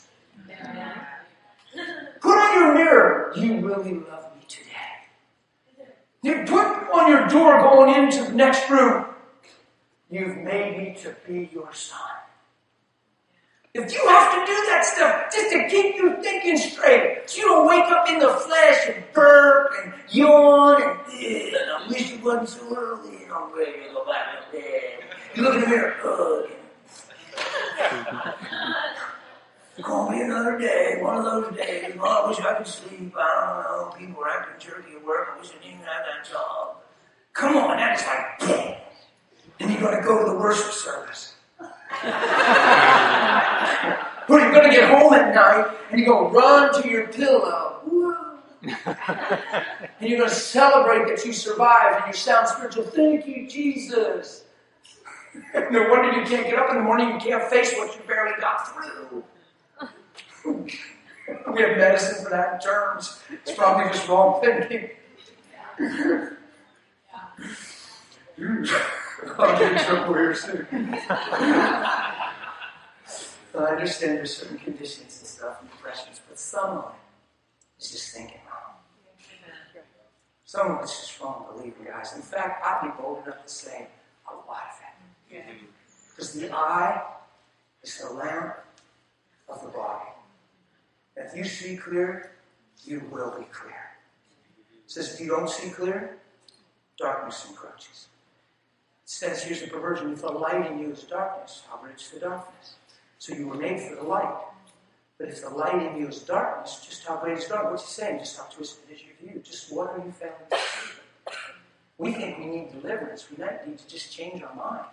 Put on your mirror. You really love me today. You put on your door going into the next room. You've made me to be your son. If you have to do that stuff just to keep you thinking straight, so you don't wake up in the flesh and burp and yawn and I wish it wasn't so early and I'm ready to go back to bed. You look in the mirror, it's going to be another day, one of those days. Oh, I wish I could sleep. I don't know. People were acting jerky at work. I wish I didn't have that job. Come on, that is like, boom. And you're going to go to the worship service. Or you're going to get home at night and you're going to run to your pillow. And you're going to celebrate that you survived and you sound spiritual. Thank you, Jesus. No wonder you can't get up in the morning and you can't face what you barely got through. We have medicine for that in terms. It's probably just wrong thinking. I'll get in trouble here soon. I understand there's certain conditions and stuff and depressions, but some of it is just thinking wrong. Some of it's just wrong believing, guys. In fact, I'd be bold enough to say a lot of it. Because the eye is the lamp of the body. If you see clear, you will be clear. It says if you don't see clear, darkness encroaches. It says here's the perversion. If the light in you is darkness, how great is the darkness? So you were made for the light. But if the light in you is darkness, just how great is darkness? What's he saying? Just how twisted is your view? Just what are you failing to see? We think we need deliverance. We might need to just change our mind.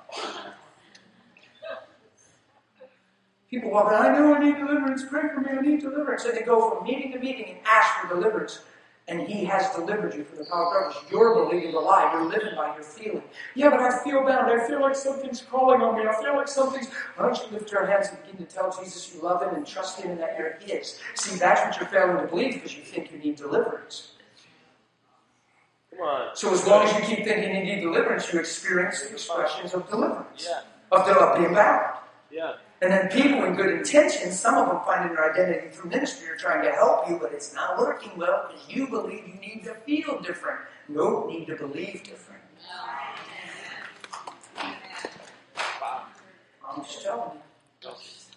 People walk around, I know I need deliverance, pray for me, I need deliverance. And they go from meeting to meeting and ask for deliverance. And he has delivered you from the power of darkness. You're believing the lie. You're living by your feeling. Yeah, but I feel bound. I feel like something's calling on me. I feel like something's... Why don't you lift your hands and begin to tell Jesus you love him and trust him and that you're his? See, that's what you're failing to believe because you think you need deliverance. Come on. So as long as you keep thinking you need deliverance, you experience the expressions of deliverance. Of being bound. Yeah. And then people in good intentions, some of them finding their identity through ministry are trying to help you, but it's not working well because you believe you need to feel different. No, need to believe different. I'm just telling you.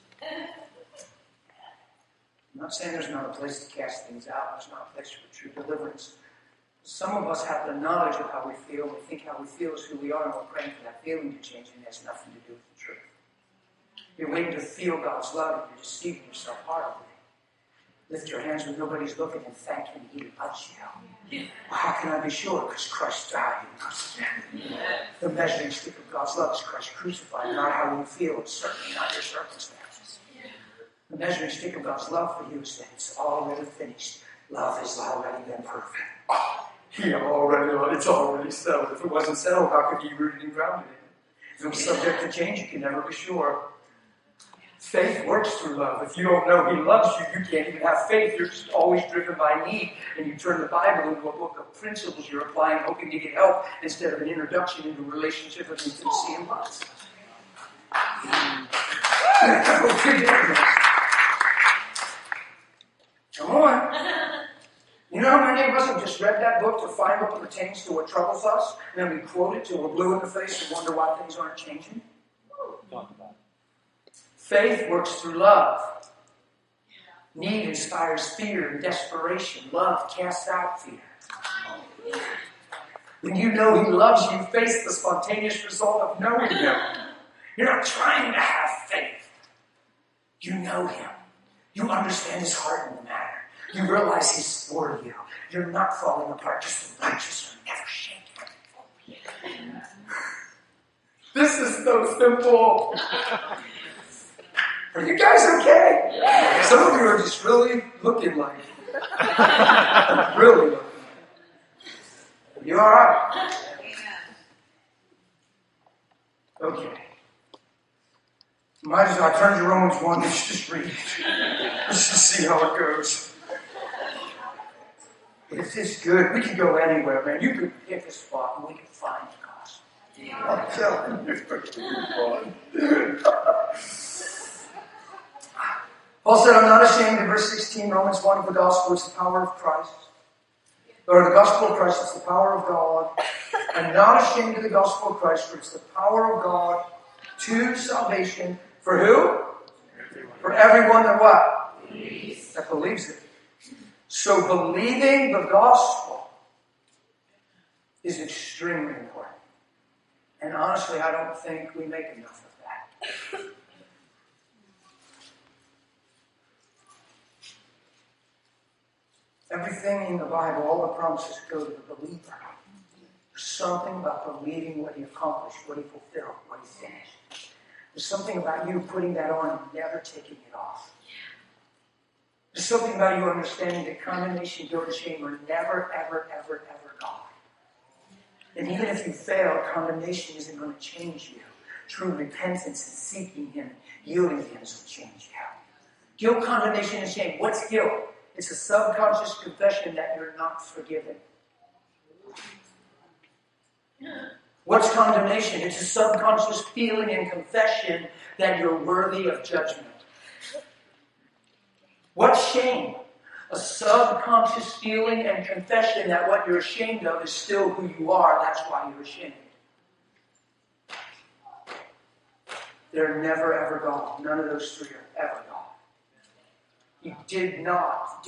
I'm not saying there's not a place to cast things out. There's not a place for true deliverance. Some of us have the knowledge of how we feel. We think how we feel is who we are, and we're praying for that feeling to change, and it has nothing to do with the truth. You're waiting to feel God's love, and you're deceiving yourself horribly. Lift your hands when nobody's looking and thank Him He loves you. Well, how can I be sure? Because Christ died because of that. The measuring stick of God's love is Christ crucified, not how you feel. It's certainly not your circumstances. The measuring stick of God's love for you is that it's already finished. Love has already been proven. It's already settled. If it wasn't settled, how could you be rooted and grounded in it? If it was subject to change, you can never be sure. Faith works through love. If you don't know He loves you, you can't even have faith. You're just always driven by need. And you turn the Bible into a book of principles you're applying, hoping to get help, instead of an introduction into a relationship of intimacy and love. Come on. You know how many of us have just read that book to find what pertains to what troubles us, and then we quote it till we're blue in the face and wonder why things aren't changing? Talk about it. Faith works through love. Need inspires fear and desperation. Love casts out fear. When you know He loves you, face the spontaneous result of knowing Him. You're not trying to have faith. You know Him. You understand His heart in the matter. You realize He's for you. You're not falling apart, just righteous and never shaken. This is so simple. Are you guys okay? Yeah. Some of you are just really looking like it. Really looking like it. You alright? Okay. Might as well turn to Romans 1. Let's just read it. Let's just see how it goes. It's just good. We can go anywhere, man. You could pick a spot and we can find the gospel. I'm telling you. Paul said, I'm not ashamed in verse 16, Romans 1, of the gospel. It's the power of Christ. Or the gospel of Christ, it's the power of God. I'm not ashamed of the gospel of Christ, for it's the power of God to salvation. For who? For everyone that what? That believes it. So believing the gospel is extremely important. And honestly, I don't think we make enough of that. Everything in the Bible, all the promises go to the believer. There's something about believing what He accomplished, what He fulfilled, what He finished. There's something about you putting that on and never taking it off. There's something about you understanding that condemnation, guilt, and shame are never, ever, ever, ever gone. And even if you fail, condemnation isn't going to change you. True repentance and seeking Him, yielding to Him will change you. Guilt, condemnation, and shame. What's guilt? It's a subconscious confession that you're not forgiven. What's condemnation? It's a subconscious feeling and confession that you're worthy of judgment. What's shame? A subconscious feeling and confession that what you're ashamed of is still who you are. That's why you're ashamed. They're never ever gone. None of those three are ever gone. He did not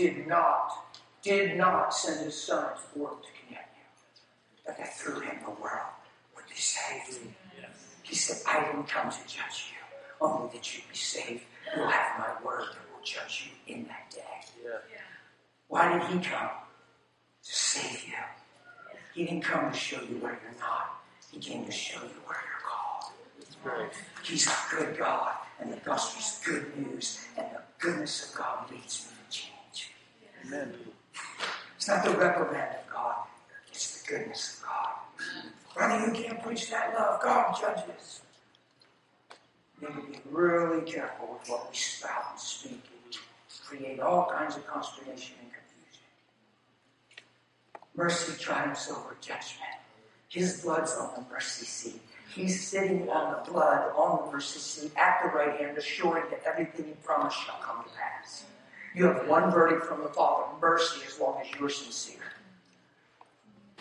send His Son to the world to condemn you. But that through Him the world would be saved. Yes. He said, I didn't come to judge you, only that you be saved. You'll have my word that will judge you in that day. Yeah. Why did He come? To save you. He didn't come to show you where you're not. He came to show you where you're called. Right. He's a good God, and the gospel's good news, and the goodness of God leads me to change. Amen. It's not the reprimand of God, it's the goodness of God. Brother, you can't preach that love. God judges. We need to be really careful with what we spout and speak. And create all kinds of consternation and confusion. Mercy triumphs over judgment. His blood's on the mercy seat. He's sitting on the blood, on the mercy seat, at the right hand, assuring that everything He promised shall come to pass. You have one verdict from the Father, mercy, as long as you're sincere.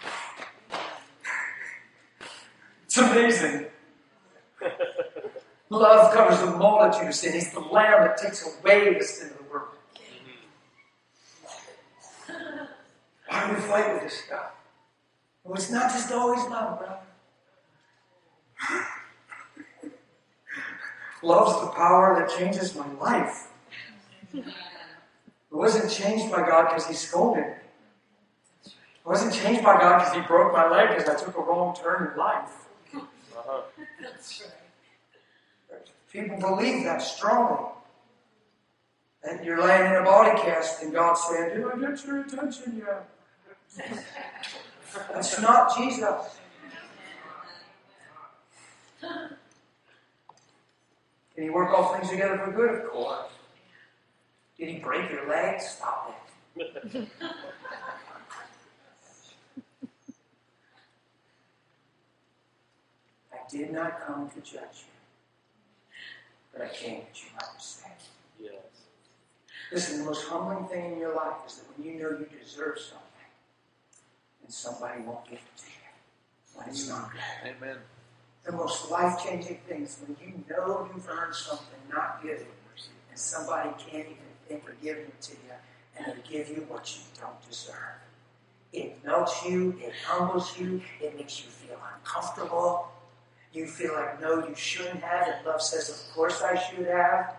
It's amazing. Love covers a multitude of sin. He's the Lamb that takes away the sin of the world. Why do we fight with this stuff? Well, it's not just always love, brother. Love's the power that changes my life. It wasn't changed by God because He scolded me. It wasn't changed by God because He broke my leg because I took a wrong turn in life. People believe that strongly. And you're laying in a body cast and God's saying, "Did I get your attention yet?" That's not Jesus. Can He work all things together for good? Of course. Did He break your leg? Stop it. I did not come to judge you, but I came that you might be saved. Yes. Listen, the most humbling thing in your life is that when you know you deserve something, and somebody won't give it to you when it's not good. Amen. The most life-changing thing is when you know you've earned something not good, and somebody can't even think of giving it to you, and they give you what you don't deserve. It melts you, it humbles you, it makes you feel uncomfortable. You feel like, no, you shouldn't have, and love says, of course I should have.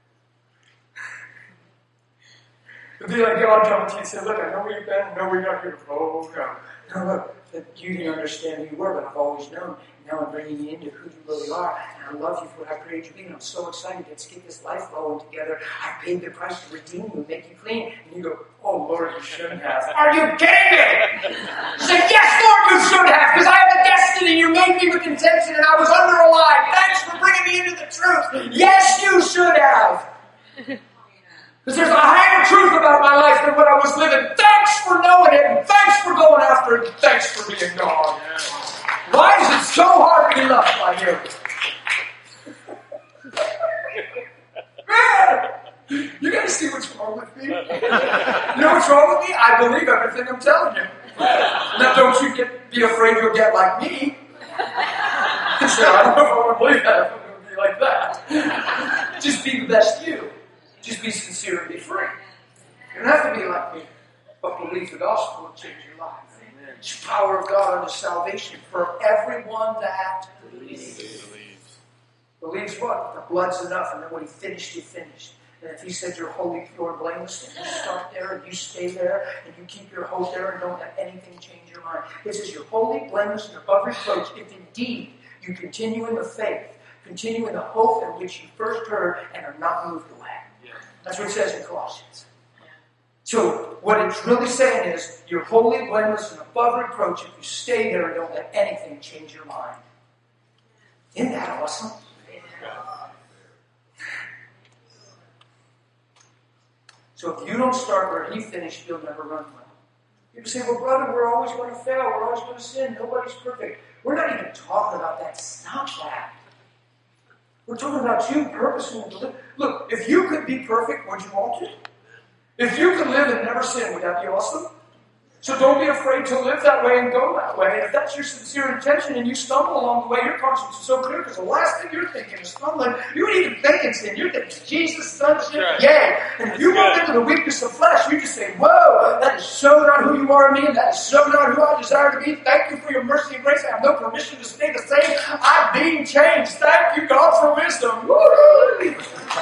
It'd be like God coming to you and say, look, I know where you've been, I know where you're not here. Oh, no. No, look, that you didn't understand who you were, but I've always known. Now I'm bringing you into who you really are, and I love you for what I created you to be, and I'm so excited. Let's get this life rolling together. I paid the price to redeem you and make you clean. And you go, oh, Lord, you shouldn't have. Are you kidding me? You say, yes, Lord, you should have, because I have a destiny. You made me with intention, and I was under a lie. Thanks for bringing me into the truth. Yes, you should have. Because there's a higher truth about my life than what I was living. Thanks for knowing it, and thanks for going after it, and thanks for being God. Why is it so hard to be loved by Him? Man, you guys see what's wrong with me? You know what's wrong with me? I believe everything I'm telling you. Now don't you be afraid you'll get like me. So I don't know if I want to believe that. If I'm going to be like that. Just be the best you. Just be sincere and be free. You don't have to be like me, but believe the gospel will change your life. Amen. It's the power of God unto salvation for everyone that believes. Believes what? The blood's enough, and then when He finished, He finished. And if He said you're holy, pure, and blameless, and you start there, and you stay there, and you keep your hope there, and don't let anything change your mind. It says you're holy, blameless, and above reproach, if indeed you continue in the faith, continue in the hope in which you first heard, and are not moved away. That's what it says in Colossians. So what it's really saying is, you're holy, blameless, and above reproach if you stay there and don't let anything change your mind. Isn't that awesome? So if you don't start where He finished, you'll never run well. People say, well, brother, we're always going to fail. We're always going to sin. Nobody's perfect. We're not even talking about that. It's not that. We're talking about you purposing to live. Look, if you could be perfect, would you want to? If you could live and never sin, would that be awesome? So don't be afraid to live that way and go that way. And if that's your sincere intention and you stumble along the way, your conscience is so clear because the last thing you're thinking is stumbling. You ain't even thinking sin. You're thinking Jesus, sonship, yay. And if you walk into the weakness of flesh, you just say, whoa, that is so not who you are in me, and that is so not who I desire to be. Thank you for your mercy and grace. I have no permission to stay the same. I'm being changed. Thank you, God, for wisdom. Woo!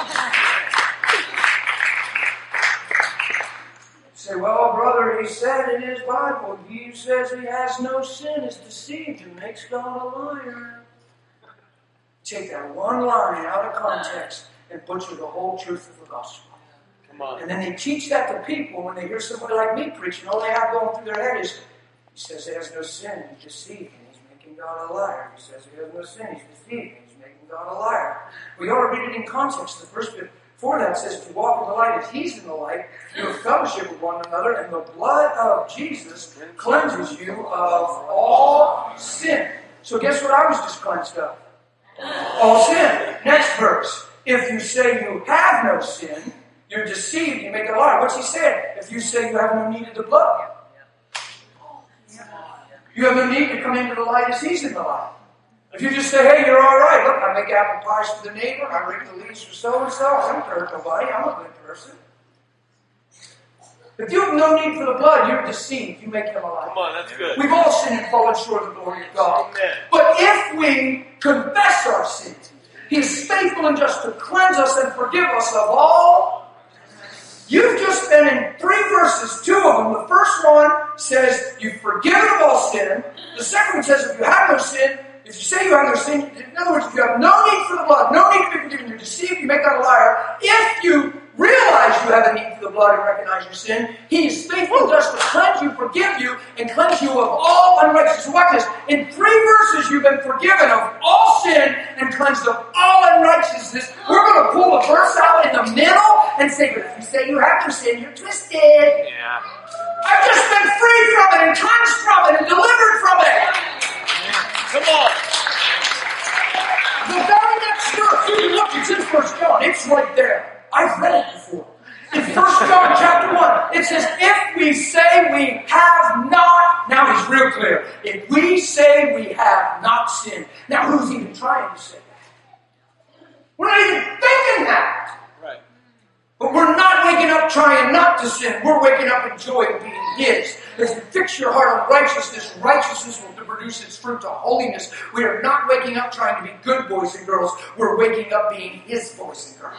Say, well, brother, He said in His Bible, He who says he has no sin is deceived and makes God a liar. Take that one line out of context and butcher the whole truth of the gospel. Come on. And then they teach that to people when they hear somebody like me preaching. All they have going through their head is, He says he has no sin, He's deceived, and He's making God a liar. He says he has no sin, He's deceived, and He's making God a liar. We ought to read it in context. The first bit before that says, to walk in the light as He's in the light, you have fellowship with one another, and the blood of Jesus cleanses you of all sin. So guess what I was just cleansed of? All sin. Next verse. If you say you have no sin, you're deceived, you make a lie. What's He saying? If you say you have no need of the blood, you have no need to come into the light as He's in the light. If you just say, hey, you're all right, look, I make apple pies for the neighbor. I rake the leaves for so-and-so. I don't hurt nobody. I'm a good person. If you have no need for the blood, you're deceived. You make him a liar. Come on, that's good. We've all sinned and fallen short of the glory of God. Amen. But if we confess our sins, He is faithful and just to cleanse us and forgive us of all. You've just been in 3 verses, 2 of them. The first one says, you've forgiven of all sin. The second one says, if you have no sin, if you say you have no sin, in other words, if you have no need for the blood, no need to be forgiven, you're deceived, you make God a liar. If you realize you have a need for the blood and recognize your sin, He is faithful just to cleanse you, forgive you, and cleanse you of all unrighteousness. So watch this. In 3 verses, you've been forgiven of all sin and cleansed of all unrighteousness. We're going to pull a verse out in the middle and say, but if you say you have no sin, you're twisted. Yeah. I've just been free from it and cleansed from it and delivered from it. Come on. The very next verse, you can look, it's in 1 John. It's right there. I've read it before. In 1 John chapter 1, it says, if we say we have not, now he's real clear, if we say we have not sinned. Now who's even trying to say that? We're not even thinking that. Right. But we're not waking up trying not to sin. We're waking up in joy of being His. As you fix your heart on righteousness, righteousness will produce its fruit to holiness. We are not waking up trying to be good boys and girls. We're waking up being His boys and girls.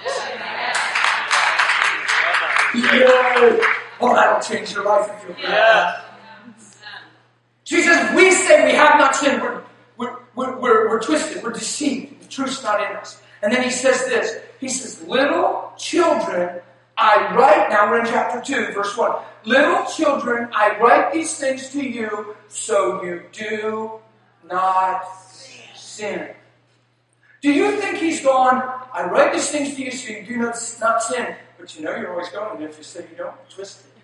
Yay! Oh, that'll change your life if you'll do that. So he says, we say we have not sinned. We're twisted. We're deceived. The truth's not in us. And then he says this. He says, little children, I write, now we're in chapter 2, verse 1. Little children, I write these things to you so you do not sin. Do you think he's gone, I write these things to you so you do not sin, but you know you're always going, if you say you don't, twist it.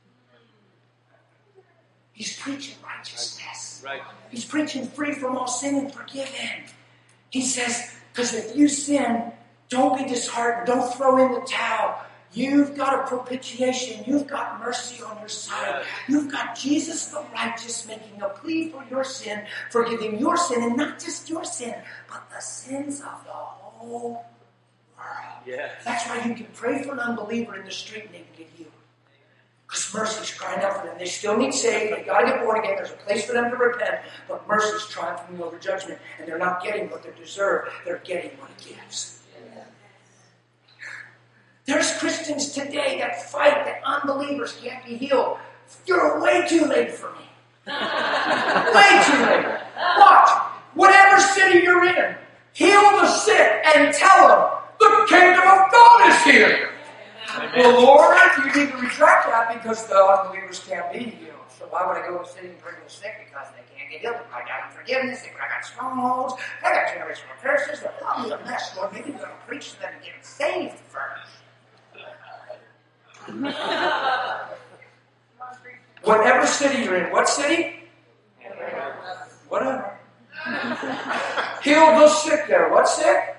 He's preaching righteousness. Right. He's preaching free from all sin and forgiven. He says, because if you sin, don't be disheartened. Don't throw in the towel. You've got a propitiation. You've got mercy on your side. You've got Jesus the righteous making a plea for your sin, forgiving your sin, and not just your sin, but the sins of the whole world. Yes. That's why you can pray for an unbeliever in the street and they can get healed. Because mercy's crying out for them. They still need saved. They got to get born again. There's a place for them to repent. But mercy's triumphing over judgment. And they're not getting what they deserve. They're getting what He gives. There's Christians today that fight that unbelievers can't be healed. You're way too late for me. Way too late. Watch. Whatever city you're in, heal the sick and tell them the kingdom of God is here. Amen. Well, Lord, you need to retract that because the unbelievers can't be healed. So why would I go to the city and bring the sick? Because they can't get healed. I got unforgiveness. I got strongholds. I got generational curses. They're probably a mess. Lord, maybe we're going to preach to them and get them saved first. Whatever city you're in. What city? Whatever. Heal the sick there. What sick?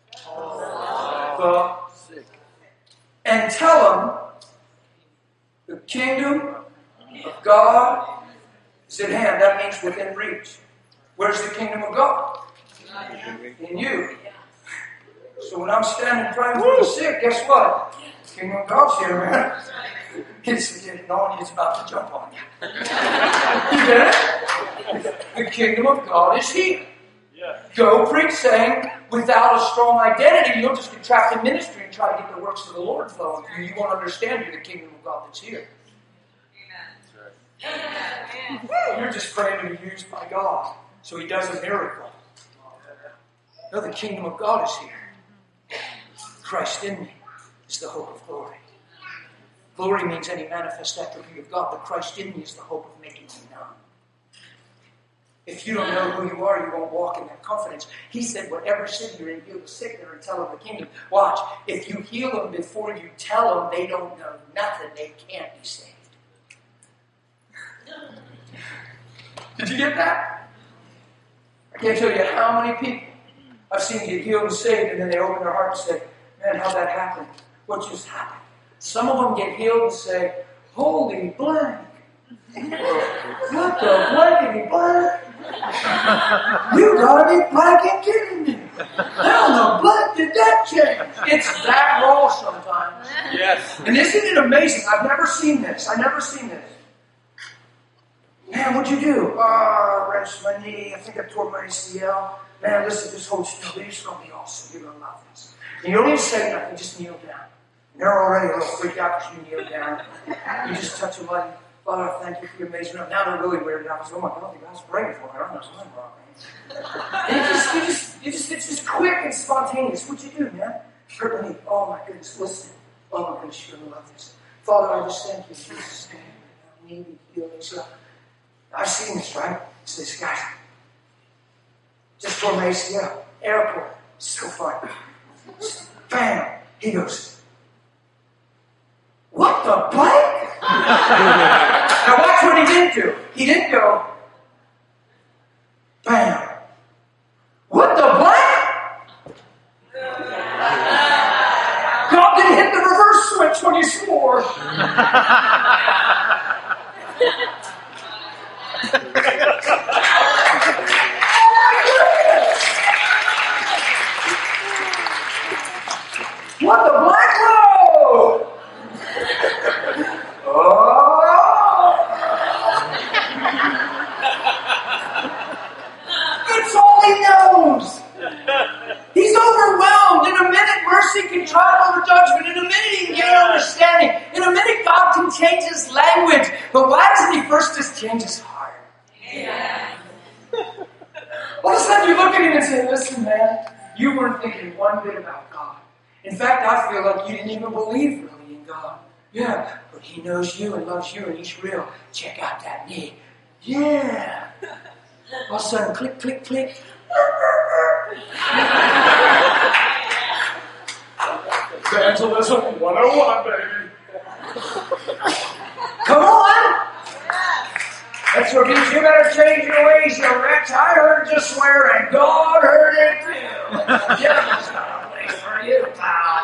The sick. And tell them the kingdom of God is at hand. That means within reach. Where's the kingdom of God? In you. So when I'm standing praying for the sick, guess what? The kingdom of God's here, man. He's getting on, he's about to jump on you. You get it? The kingdom of God is here. Yeah. Go preach saying, without a strong identity, you'll just get trapped in ministry and try to get the works of the Lord flowing through you. You won't understand you're the kingdom of God that's here. Amen. You're just praying to be used by God so He does a miracle. No, the kingdom of God is here. Christ in me is the hope of glory. Glory means any manifest attribute of God. The Christ in me is the hope of making Him known. If you don't know who you are, you won't walk in that confidence. He said, whatever city you're in, heal the sick there and tell them the kingdom. Watch, if you heal them before you tell them they don't know nothing, they can't be saved. Did you get that? I can't tell you how many people I've seen get healed and saved, and then they open their heart and say, man, how'd that happen? What just happened? Some of them get healed and say, holy blank. What the blankety blank? You gotta be blanking kidding me. How It's that raw sometimes. Yes. And isn't it amazing? I've never seen this. Man, what'd you do? I wrenched my knee. I think I tore my ACL. Man, listen, just hold still. It's going to be awesome. You're going to love this. And you don't need to say nothing. Just kneel down. And they're already a little freaked out because you kneel down. You just touch them like, Father, I thank you for your amazing love. Now they're really weirded out. Oh my God, the guy's praying for me. I don't know what's wrong. And it's just quick and spontaneous. What'd you do, man? Hurt my knee. Oh my goodness, listen. Oh my goodness, you're going to love this. Father, I just thank you for Jesus' name. I need healing. So I've seen this, right? It's this guy. Just tore my ACL. Airport. So fun. Bam. He goes, what the blank? Now watch what he didn't do. He didn't go, bam. What the blank? God didn't hit the reverse switch when he swore. What the black road? Oh! It's all he knows. He's overwhelmed. In a minute, mercy can triumph over judgment. In a minute, he can gain understanding. In a minute, God can change his language. But why doesn't he first just change his heart? Yeah. All of a sudden, you look at him and say, listen, man, you weren't thinking one bit about God. In fact, I feel like you didn't even believe really in God. Yeah, but he knows you and loves you and he's real. Check out that knee. Yeah. All of a sudden, click, click, click. Evangelism 101, baby. Come on. That's what means you better change your ways, you wretch. I heard you swear and God heard it too. The devil's got a place for you, pal.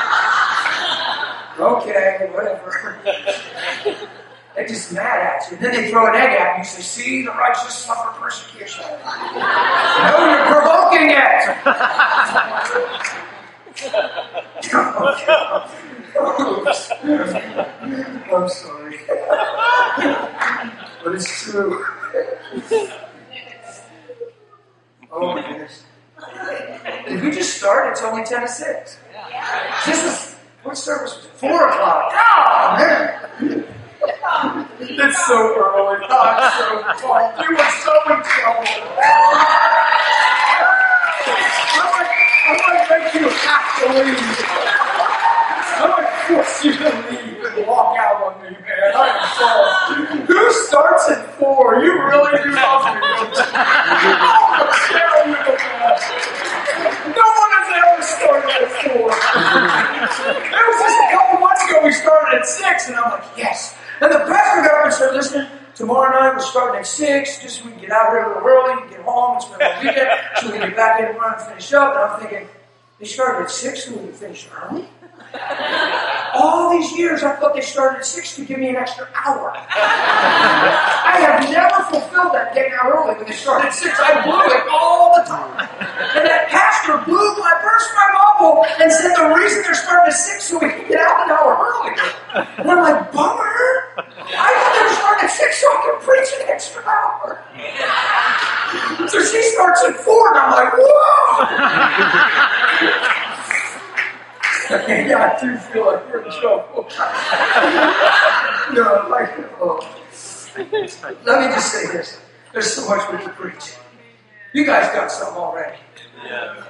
Okay, whatever. They're just mad at you. And then they throw an egg at you and say, see, the righteous suffer persecution. No, you're provoking it. I'm sorry. But it's true. Oh my goodness. Did we just start? It's only 10 to 6. This is, what service was it? 4 o'clock. Oh, man. It's so early. I'm so tired. You were so in trouble. I might make you have to leave. I might force you to leave and walk out on me, man. I am sorry. Who starts at 4? You really do love me, don't you? I'm sharing with the best. No one has ever started at 4. It was just a couple months ago we started at 6, and I'm like, yes. And the pastor got up and said, listen, tomorrow night we're starting at 6, just so we can get out here a little early, get home, and spend the weekend, so we can get back in and run and finish up. And I'm thinking, they started at 6 so we can finish early? All these years I thought they started at 6 to give me an extra hour. I have never fulfilled that getting out early when they started at 6. I blew it all the time. And that pastor burst my bubble and said the reason they're starting at 6 so we can get out an hour earlier. And I'm like, bummer. I thought they were starting at 6 so I could preach an extra hour. So she starts at 4 and I'm like, whoa. Yeah, I do feel like we're in trouble. No, like, oh. Let me just say this. There's so much we can preach. You guys got some already. Yeah.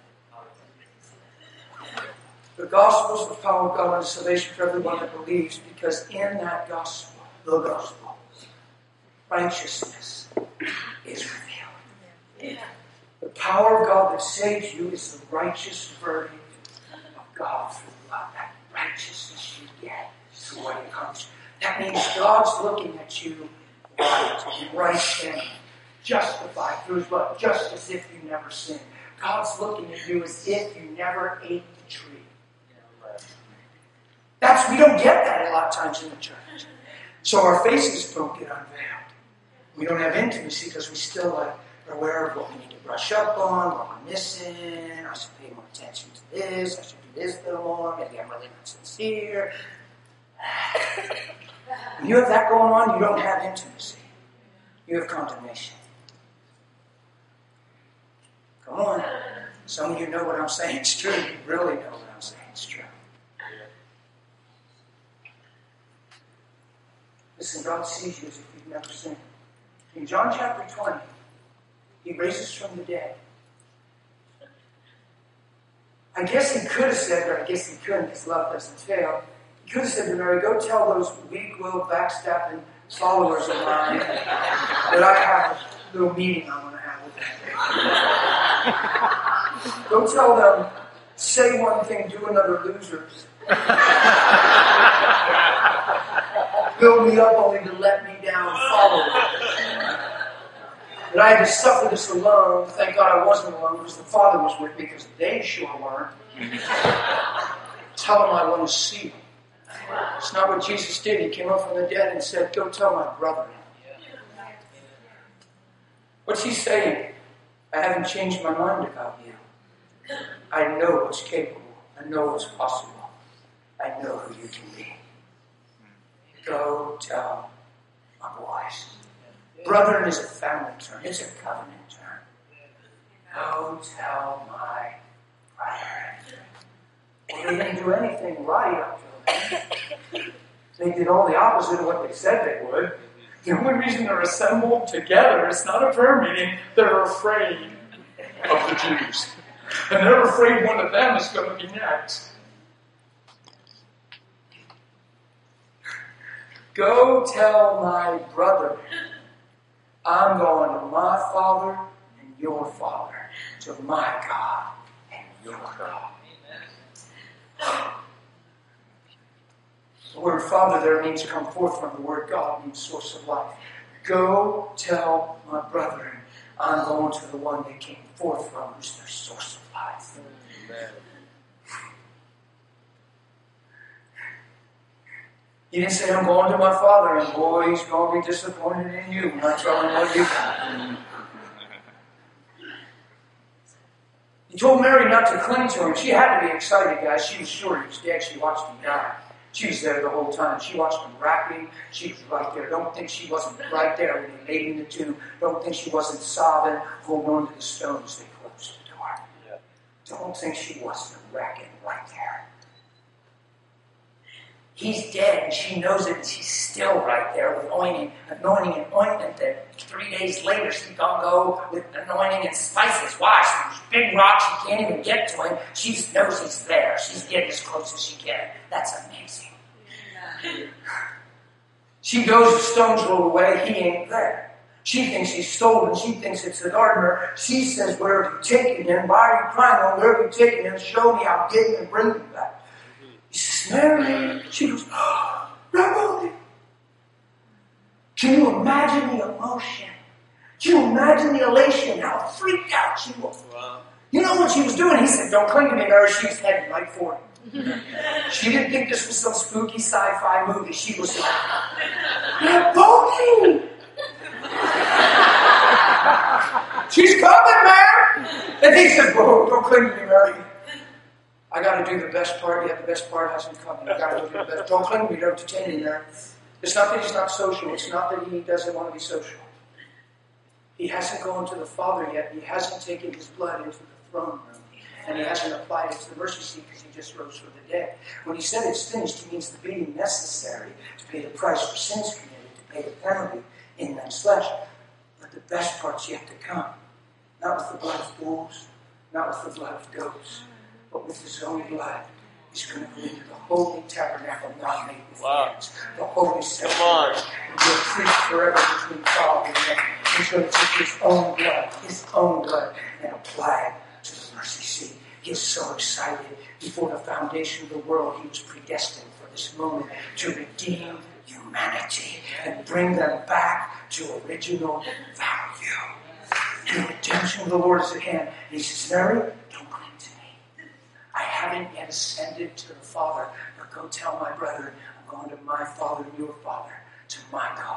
The gospel is the power of God unto salvation for everyone that believes, because in that gospel, the gospel, righteousness is revealed. Yeah. The power of God that saves you is the righteous verdict of God through love. That righteousness you get is the way it comes. That means God's looking at you right standing, justified through His blood, just as if you never sinned. God's looking at you as if you never ate the tree. We don't get that a lot of times in the church. So our faces don't get unveiled. We don't have intimacy because we still like We're aware of what we need to brush up on, what we're missing. I should pay more attention to this. I should do this a little more. Maybe I'm really not sincere. When you have that going on, you don't have intimacy. You have condemnation. Come on. Some of you know what I'm saying is true. You really know what I'm saying is true. Listen, God sees you as if you've never sinned. In John chapter 20, He raises from the dead. I guess He could have said, or I guess He couldn't because love doesn't fail. He could have said to Mary, go tell those weak-willed, backstabbing followers of mine that I have a little meeting I'm going to have with them. Go tell them, say one thing, do another, losers. Build me up only to let me down, followers. But I had to suffer this alone. Thank God I wasn't alone because the Father was with me because they sure weren't. Tell them I want to see them. It's not what Jesus did. He came up from the dead and said, go tell my brother. What's He saying? I haven't changed my mind about you. I know what's capable. I know what's possible. I know who you can be. Go tell my boys. Brethren is a family term. It's a covenant term. Go tell my brethren. Well, they didn't do anything right up till then. They did all the opposite of what they said they would. The only reason they're assembled together is not a prayer meeting. They're afraid of the Jews. And they're afraid one of them is going to be next. Go tell my brother, I'm going to my Father and your Father, to my God and your God. The word Father there means come forth from. The word God means source of life. Go tell my brethren, I'm going to the one they came forth from, who's their source of life. Amen. He didn't say, I'm going to my Father, and boy, He's going to be disappointed in you when I tell Him what you got. He told Mary not to cling to Him. She had to be excited, guys. She was sure He was dead. She watched Him die. She was there the whole time. She watched Him wrapping. She was right there. Don't think she wasn't right there when they laid Him in the tomb. Don't think she wasn't sobbing, holding on to the stone as they closed the door. Yeah. Don't think she wasn't wrecking right there. He's dead, and she knows it, and she's still right there with anointing and ointment that 3 days later she's going to go with anointing and spices. Why? So there's big rocks, she can't even get to him. She just knows he's there. She's getting as close as she can. That's amazing. She goes, the stones roll away, he ain't there. She thinks he's stolen. She thinks it's the gardener. She says, where have you taken him? Why are you crying on? Where have you taken him? Show me, I'll get him and bring him back. He says, Mary. She goes, oh, Rabboni. Can you imagine the emotion? Can you imagine the elation? How freaked out she was. Wow. You know what she was doing? He said, don't cling to me, Mary. She was heading right for him. She didn't think this was some spooky sci-fi movie. She was like, Rabboni. She's coming, man. And he said, whoa, don't cling to me, Mary. I got to do the best part. Yet the best part hasn't come. I got to do the best. Don't cling to me. Don't detain me there. It's not that he's not social. It's not that he doesn't want to be social. He hasn't gone to the Father yet. He hasn't taken his blood into the throne room. And he hasn't applied it to the mercy seat because he just rose from the dead. When he said it's finished, he means the beating necessary to pay the price for sins committed, to pay the penalty in man's flesh. But the best part's yet to come. Not with the blood of bulls, not with the blood of goats, but with his own blood. He's going to go into the holy tabernacle, not made with hands. The holy sanctuary. And be a priest forever between God and man. He's going to take his own blood, and apply it to the mercy seat. He is so excited. Before the foundation of the world, he was predestined for this moment to redeem humanity and bring them back to original value. And the redemption of the Lord is at hand. And he says, Mary, don't cling to me. I haven't yet ascended to the Father, but go tell my brethren, I'm going to my Father and your Father, to my God and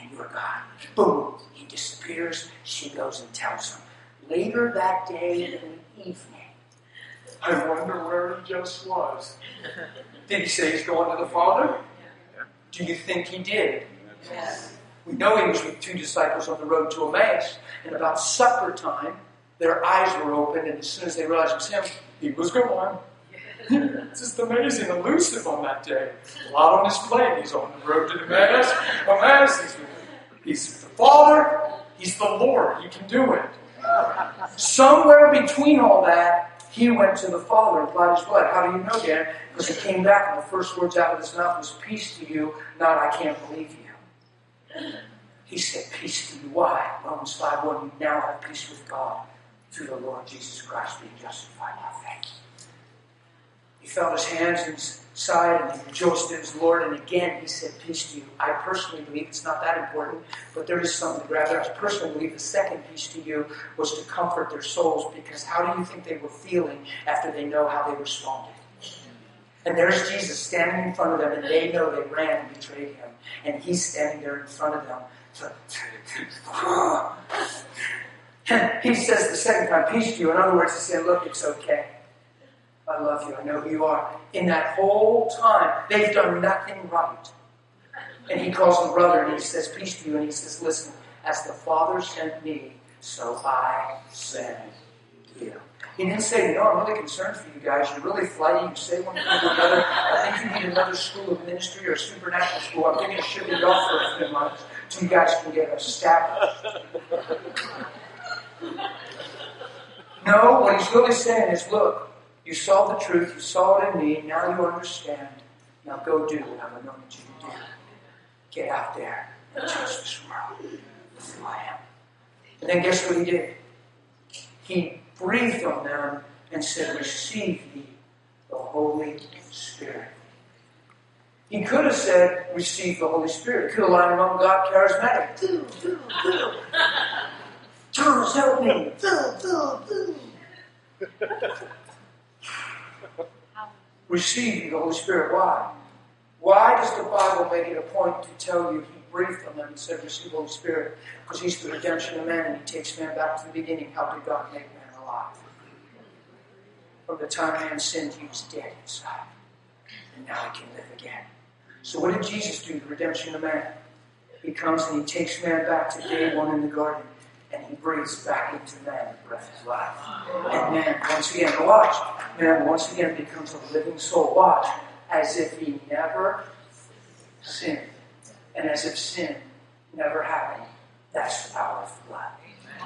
and you're God. Boom. He disappears. She goes and tells him. Later that day in the evening, I wonder where he just was. Did he say he's going to the Father? Do you think he did? Yes. We know he was with 2 disciples on the road to Emmaus, and about supper time, their eyes were open, and as soon as they realized it was him, He was gone. It's just amazing, elusive on that day. A lot on his plate. He's on the road to Emmaus. He's the Father. He's the Lord. He can do it. somewhere between all that, he went to the Father and applied his blood. How do you know, Dan? Because he came back, and the first words out of his mouth was, peace to you, not I can't believe you. He said, peace to you. Why? Romans 5:1, you now have peace with God through the Lord Jesus Christ, being justified by faith. He felt his hands in his side and he rejoiced in his Lord. And again, he said, peace to you. I personally believe it's not that important, but there is something to grab there. I personally believe the second peace to you was to comfort their souls, because how do you think they were feeling after they know how they responded? And there's Jesus standing in front of them, and they know they ran and betrayed him. And he's standing there in front of them. And he says the second time, peace to you. In other words, he's saying, look, it's okay. I love you. I know who you are. In that whole time, they've done nothing right. And he calls them brother, and he says, peace to you. And he says, listen, as the Father sent me, so I send you. He didn't say, I'm really concerned for you guys. You're really flighty. You say one thing to another. I think you need another school of ministry or a supernatural school. I'm thinking of shipping you off for a few months so you guys can get established. No, what he's really saying is, look, you saw the truth. You saw it in me. Now you understand. Now go do what I've anointed you to do. Get out there and touch this world with who I am. And then guess what he did? He breathed on them and said, receive ye the Holy Spirit. He could have said, receive the Holy Spirit. He could have lined them up, God charismatic. Thomas, help me. Receive the Holy Spirit. Why? Why does the Bible make it a point to tell you he breathed on them and said, receive the Holy Spirit? Because he's the redemption of man, and he takes man back to the beginning. How did God make man alive? From the time man sinned, he was dead inside. And now he can live again. So what did Jesus do, the redemption of man? He comes and he takes man back to day one in the garden, and he breathes back into man the breath of life. And man, once again, watch, man once again becomes a living soul. Watch, as if he never sinned. And as if sin never happened. That's the power of the blood.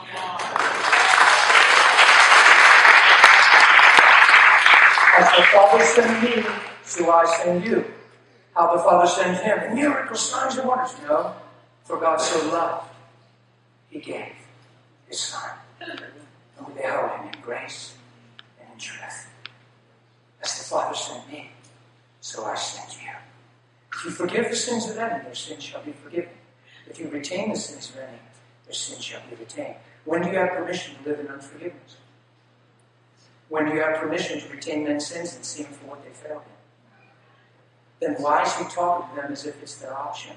As the Father sent me, so I send you. How the Father sent him. And miracles, signs, and wonders. No. For God so loved, he gave his Son. And we beheld him in grace and in truth. As the Father sent me, so I sent you. If you forgive the sins of any, their sins shall be forgiven. If you retain the sins of any, their sins shall be retained. When do you have permission to live in unforgiveness? When do you have permission to retain men's sins and see them for what they failed in? Then why is he talking to them as if it's their option?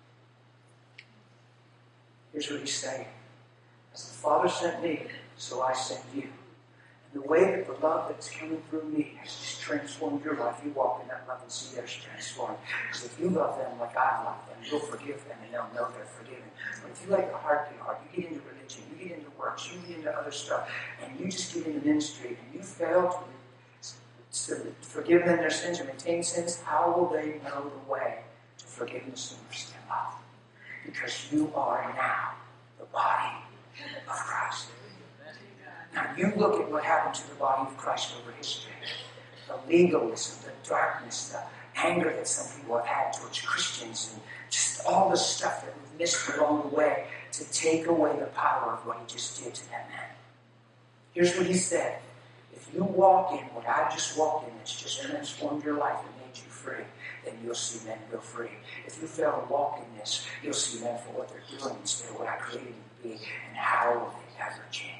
Here's what he's saying. As the Father sent me, so I sent you. And the way that the love that's coming through me has just transformed your life, you walk in that love and see theirs transformed. Because if you love them like I love them, you'll forgive them and they'll know they're forgiven. But if you let your heart be hard, you get into religion, you get into works, you get into other stuff, and you just get into ministry, and you fail to forgive them their sins and retain sins, how will they know the way to forgiveness and mercy and love? Because you are now the body of Christ. Now you look at what happened to the body of Christ over history. The legalism, the darkness, the anger that some people have had towards Christians, and just all the stuff that we've missed along the way to take away the power of what he just did to that man. Here's what he said. If you walk in what I just walked in, that's just transformed your life and made you free, then you'll see men go free. If you fail to walk in this, you'll see men for what they're doing instead of what I created them to be, and how will they ever change?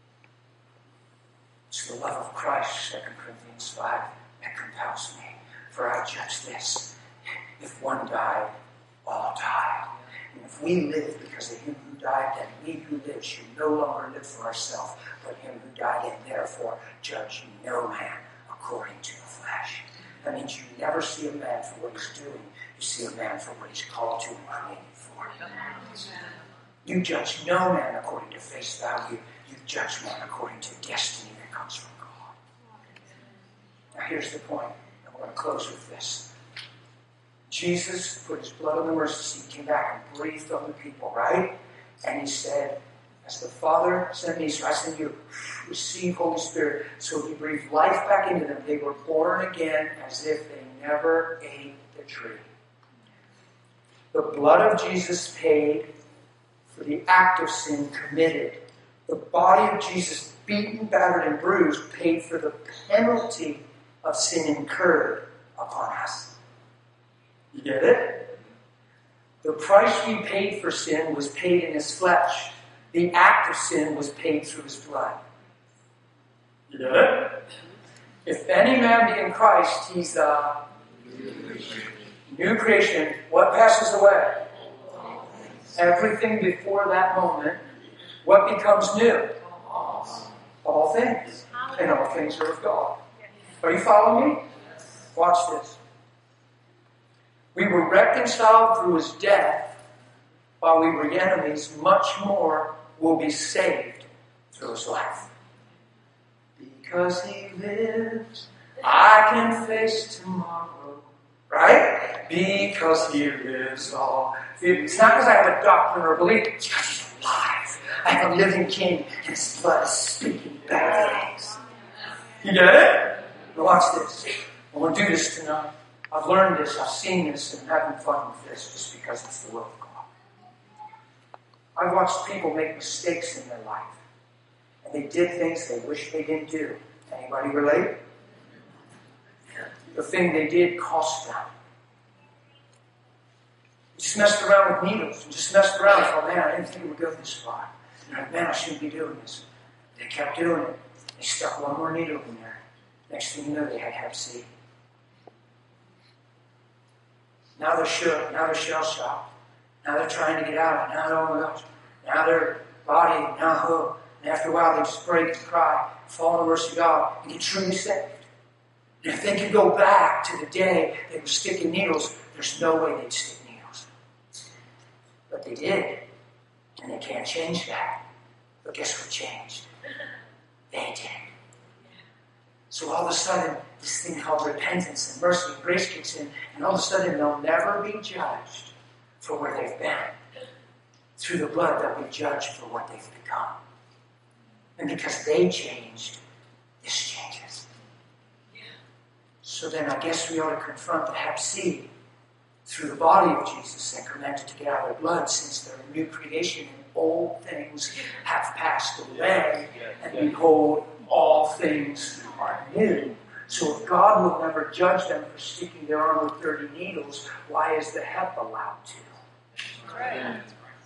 It's the love of Christ, 2 Corinthians 5, that compels me. For I judge this. If one died, all died. And if we live because of him who died, then we who live should no longer live for ourselves, but him who died, and therefore judge no man according to the flesh. That means you never see a man for what he's doing. You see a man for what he's called to and created for. You judge no man according to face value. You judge man according to destiny that comes from God. Now here's the point. I'm going to close with this. Jesus put his blood on the mercy seat, came back and breathed on the people, right? And he said, as the Father sent me, so I send you, receive Holy Spirit. So he breathed life back into them. They were born again as if they never ate the tree. The blood of Jesus paid for the act of sin committed. The body of Jesus, beaten, battered, and bruised, paid for the penalty of sin incurred upon us. You get it? The price we paid for sin was paid in his flesh. The act of sin was paid through his blood. You get it? If any man be in Christ, he's a new creation. What passes away? Everything before that moment. What becomes new? All things. And all things are of God. Are you following me? Watch this. We were reconciled through his death while we were enemies. Much more will be saved through his life. Because he lives, I can face tomorrow. Right? Because he lives all. It's not because I have a doctrine or a belief. It's because he's alive. I have a living king and his blood is speaking better things. You get it? Now watch this. I want to do this tonight. I've learned this, I've seen this, and I'm having fun with this just because it's the will of God. I've watched people make mistakes in their life. And they did things they wish they didn't do. Anybody relate? The thing they did cost them. You just messed around with needles. And just messed around and thought, man, I didn't think it would go this far. You're like, man, I shouldn't be doing this. They kept doing it. They stuck one more needle in there. Next thing you know, they had Hep C. Now they're shook. Now they're shell-shocked. Now they're trying to get out. Now, oh my gosh. Now their body, now hope. And after a while, they just break and cry, fall in the mercy of God, and get truly saved. And if they could go back to the day they were sticking needles, there's no way they'd stick needles. But they did. And they can't change that. But guess what changed? They did. So all of a sudden, this thing called repentance and mercy and grace kicks in, and all of a sudden they'll never be judged for where they've been. Through the blood they'll be judged for what they've become. And because they changed, this changes. So then I guess we ought to confront the Hep C through the body of Jesus and command it to get out of their blood, since they're a new creation and old things have passed away, and behold, all things are new. So if God will never judge them for sticking their arm with dirty needles, why is the Hep allowed to? Right.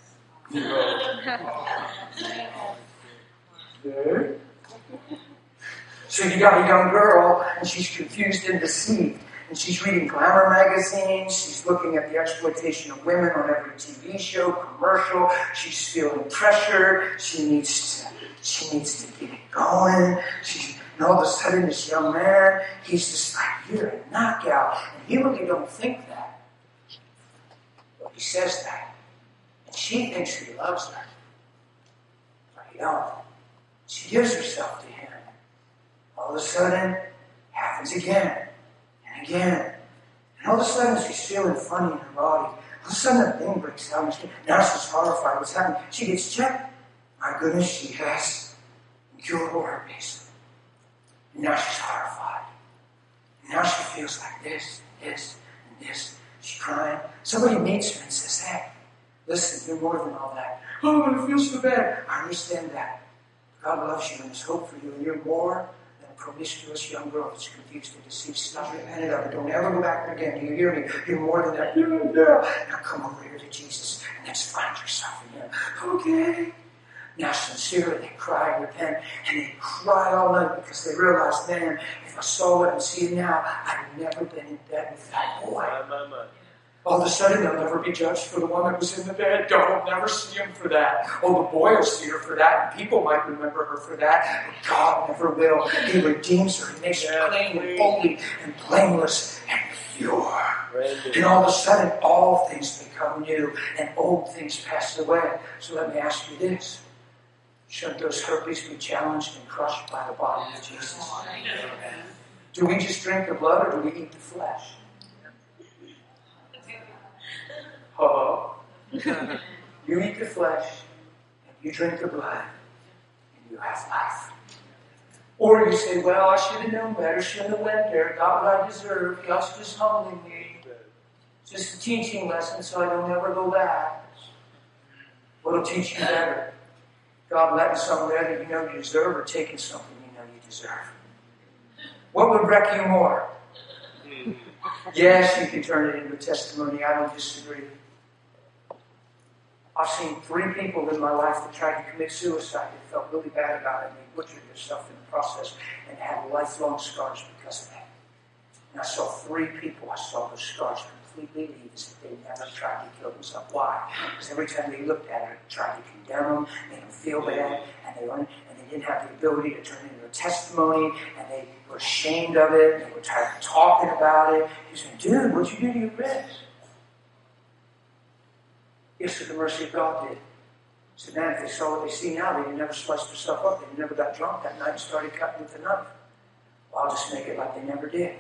So you got a young girl, and she's confused and deceived. And she's reading glamour magazines. She's looking at the exploitation of women on every TV show, commercial. She's feeling pressured. She needs to get it going. And all of a sudden, this young man, he's just like, you're a knockout. And you really don't think that. But he says that. And she thinks he loves her. But he don't. She gives herself to him. All of a sudden, it happens again. And again. And all of a sudden, she's feeling funny in her body. All of a sudden, that thing breaks out. Now she's horrified. What's happening? She gets checked. My goodness, she has incurable herpes. And now she's horrified. And now she feels like this, and this. She's crying. Somebody meets her and says, hey, listen, you're more than all that. Oh, it feels so bad. I understand that. God loves you and there's hope for you. And you're more than a promiscuous young girl that's confused and deceived. Stop repenting of it. Don't ever go back there again. Do you hear me? You're more than that. Now come over here to Jesus and let's find yourself in him. Okay. Now sincerely they cry and repent, and they cry all night because they realize, man, if I saw it and see it now, I'd have never been in bed with that boy. All of a sudden, they'll never be judged for the one that was in the bed. God will never see him for that. Oh, the boy will see her for that, and people might remember her for that, but God never will. He redeems her. He makes her clean and holy and blameless and pure. And all of a sudden, all things become new, and old things pass away. So let me ask you this. Shouldn't those herpes be challenged and crushed by the body of Jesus? Do we just drink the blood, or do we eat the flesh? Hello? You eat the flesh, and you drink the blood, and you have life. Or you say, well, I should have known better, shouldn't have went there, got what I deserve, God's just humbling me. It's just a teaching lesson so I don't ever go back. What'll teach you better? God letting something there that you know you deserve, or taking something you know you deserve? What would wreck you more? Yes, you can turn it into a testimony. I don't disagree. I've seen 3 people in my life that tried to commit suicide and felt really bad about it, and they butchered themselves in the process and had lifelong scars because of that. And I saw 3 people, I saw those scars completely leave as if they never tried to kill themselves. Why? Because every time they looked at it, tried to condemn them, made them feel bad, and they didn't have the ability to turn it into a testimony, and they were ashamed of it, and they were tired of talking about it. You say, dude, what'd you do to your wrist? Yes, to the mercy of God did. So now if they saw what they see now, they'd never sliced themselves up. They never got drunk that night and started cutting with the knife. Well, I'll just make it like they never did.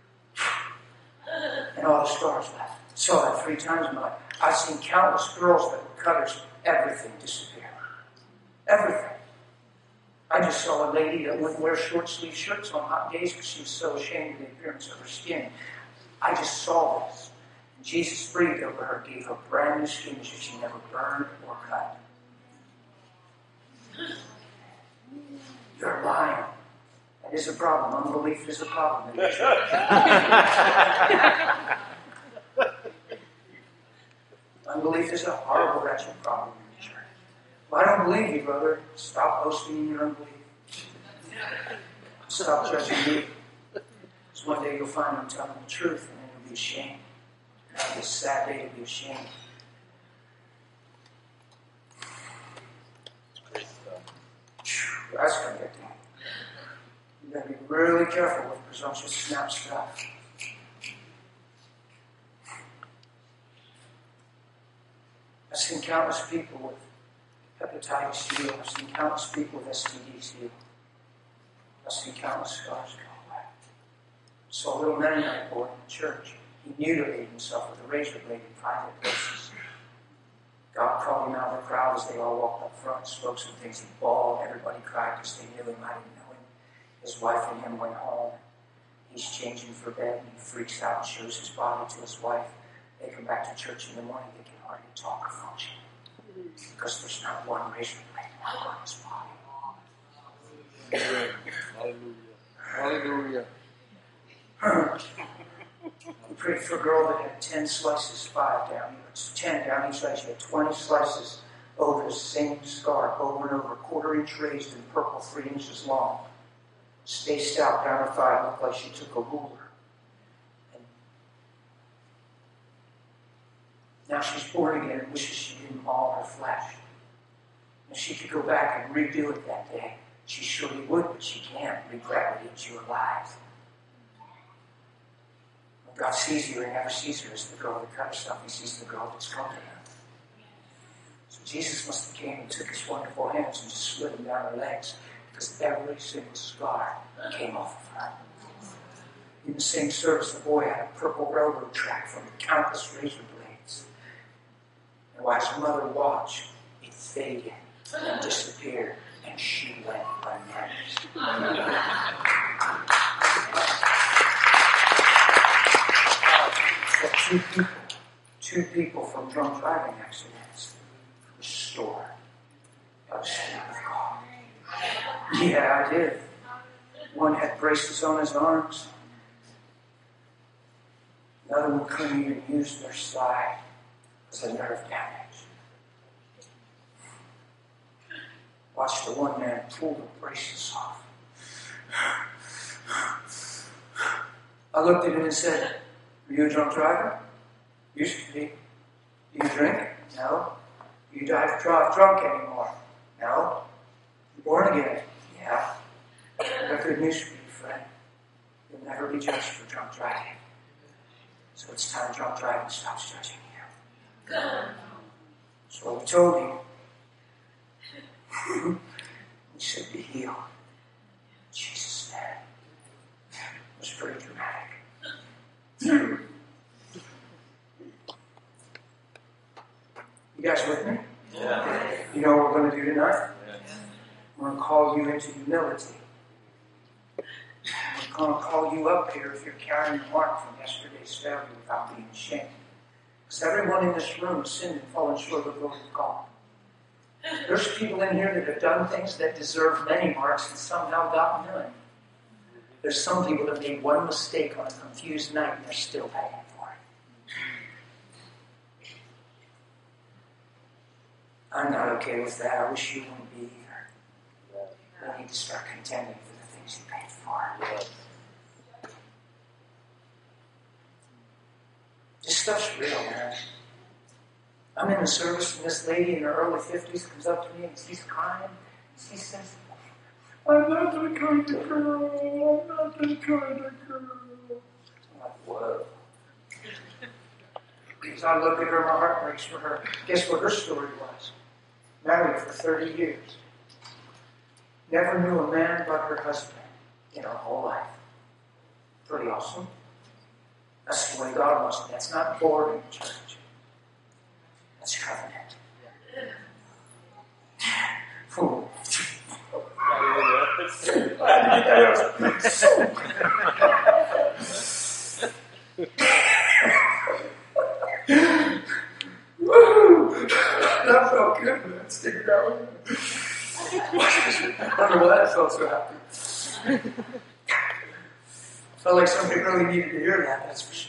And all the scars left. Saw that 3 times in my life. I've seen countless girls that were cutters. Everything disappeared. Everything. I just saw a lady that wouldn't wear short sleeve shirts on hot days because she was so ashamed of the appearance of her skin. I just saw this. Jesus breathed over her, gave her brand new skin as if she never burned or cut. You're lying. That is a problem. Unbelief is a problem in the church. Unbelief is a horrible, wretched problem in the church. Well, I don't believe you, brother. Stop boasting in your unbelief. Stop judging me. Because one day you'll find I'm telling the truth, and then you'll be ashamed. On this sad day to be ashamed. That's going to get down. You've got to be really careful with presumptuous snap stuff. I've seen countless people with hepatitis heal. I've seen countless people with STDs heal. I've seen countless scars go away. Saw a little Mennonite boy in the church. He mutilated himself with a razor blade in private places. God called him out of the crowd as they all walked up front, spoke some things. He bawled. Everybody cried because they knew him. I didn't know him. His wife and him went home. He's changing for bed, and he freaks out and shows his body to his wife. They come back to church in the morning. They can hardly talk or function because there's not one razor blade on his body. Hallelujah. Hallelujah. We prayed for a girl that had 10 slices, 5 down. It's 10 down each slice. She had 20 slices over the same scar, over and over, 1/4 inch raised and purple, 3 inches long. Spaced out down her thigh. It looked like she took a ruler. And now she's born again and wishes she didn't maul her flesh. If she could go back and redo it that day, she surely would, but she can't. Regret would eat you alive. God sees you and never sees her as the girl that cut herself. He sees the girl that's come to him. So Jesus must have came and took his wonderful hands and just slid them down her legs because every single scar came off of her. In the same service, the boy had a purple railroad track from countless razor blades. And while his mother watched, it faded and disappeared, and she went bananas. Two people from drunk driving accidents restored by the Spirit of God. Yeah, I did. One had braces on his arms. Another one couldn't even use their side because of nerve damage. Watched the one man pull the braces off. I looked at him and said, "Are you a drunk driver?" "Used to be." "Do you drink?" "No." "Do you drive drunk anymore?" "No." "You born again?" "Yeah." "I got good news for you, friend. You'll never be judged for drunk driving. So it's time drunk driving stops judging you. That's what we told you. You should be healed. Jesus, man. It was pretty dramatic. You guys with me? Yeah. You know what we're going to do tonight? Yeah. We're going to call you into humility. We're going to call you up here if you're carrying the mark from yesterday's failure without being ashamed. Because everyone in this room has sinned and fallen short of the glory of God. There's people in here that have done things that deserve many marks and somehow got none. There's some people that made one mistake on a confused night and they're still paying for it. I'm not okay with that. I wish you wouldn't be either. I need to start contending for the things you paid for. This stuff's real, man. I'm in the service and this lady in her early 50s comes up to me and she's crying. And she says, "I'm not that kind of girl. I'm not that kind of girl." I'm like, whoa. As I look at her, my heart breaks for her. Guess what her story was? Married for 30 years. Never knew a man but her husband in her whole life. Pretty awesome. That's the way God wants it. That's not boring, church. That's covenant. Fool. Woo! That felt good, man. Stick it out. I don't know why that felt so happy. Felt like somebody really needed to hear that, that's for sure.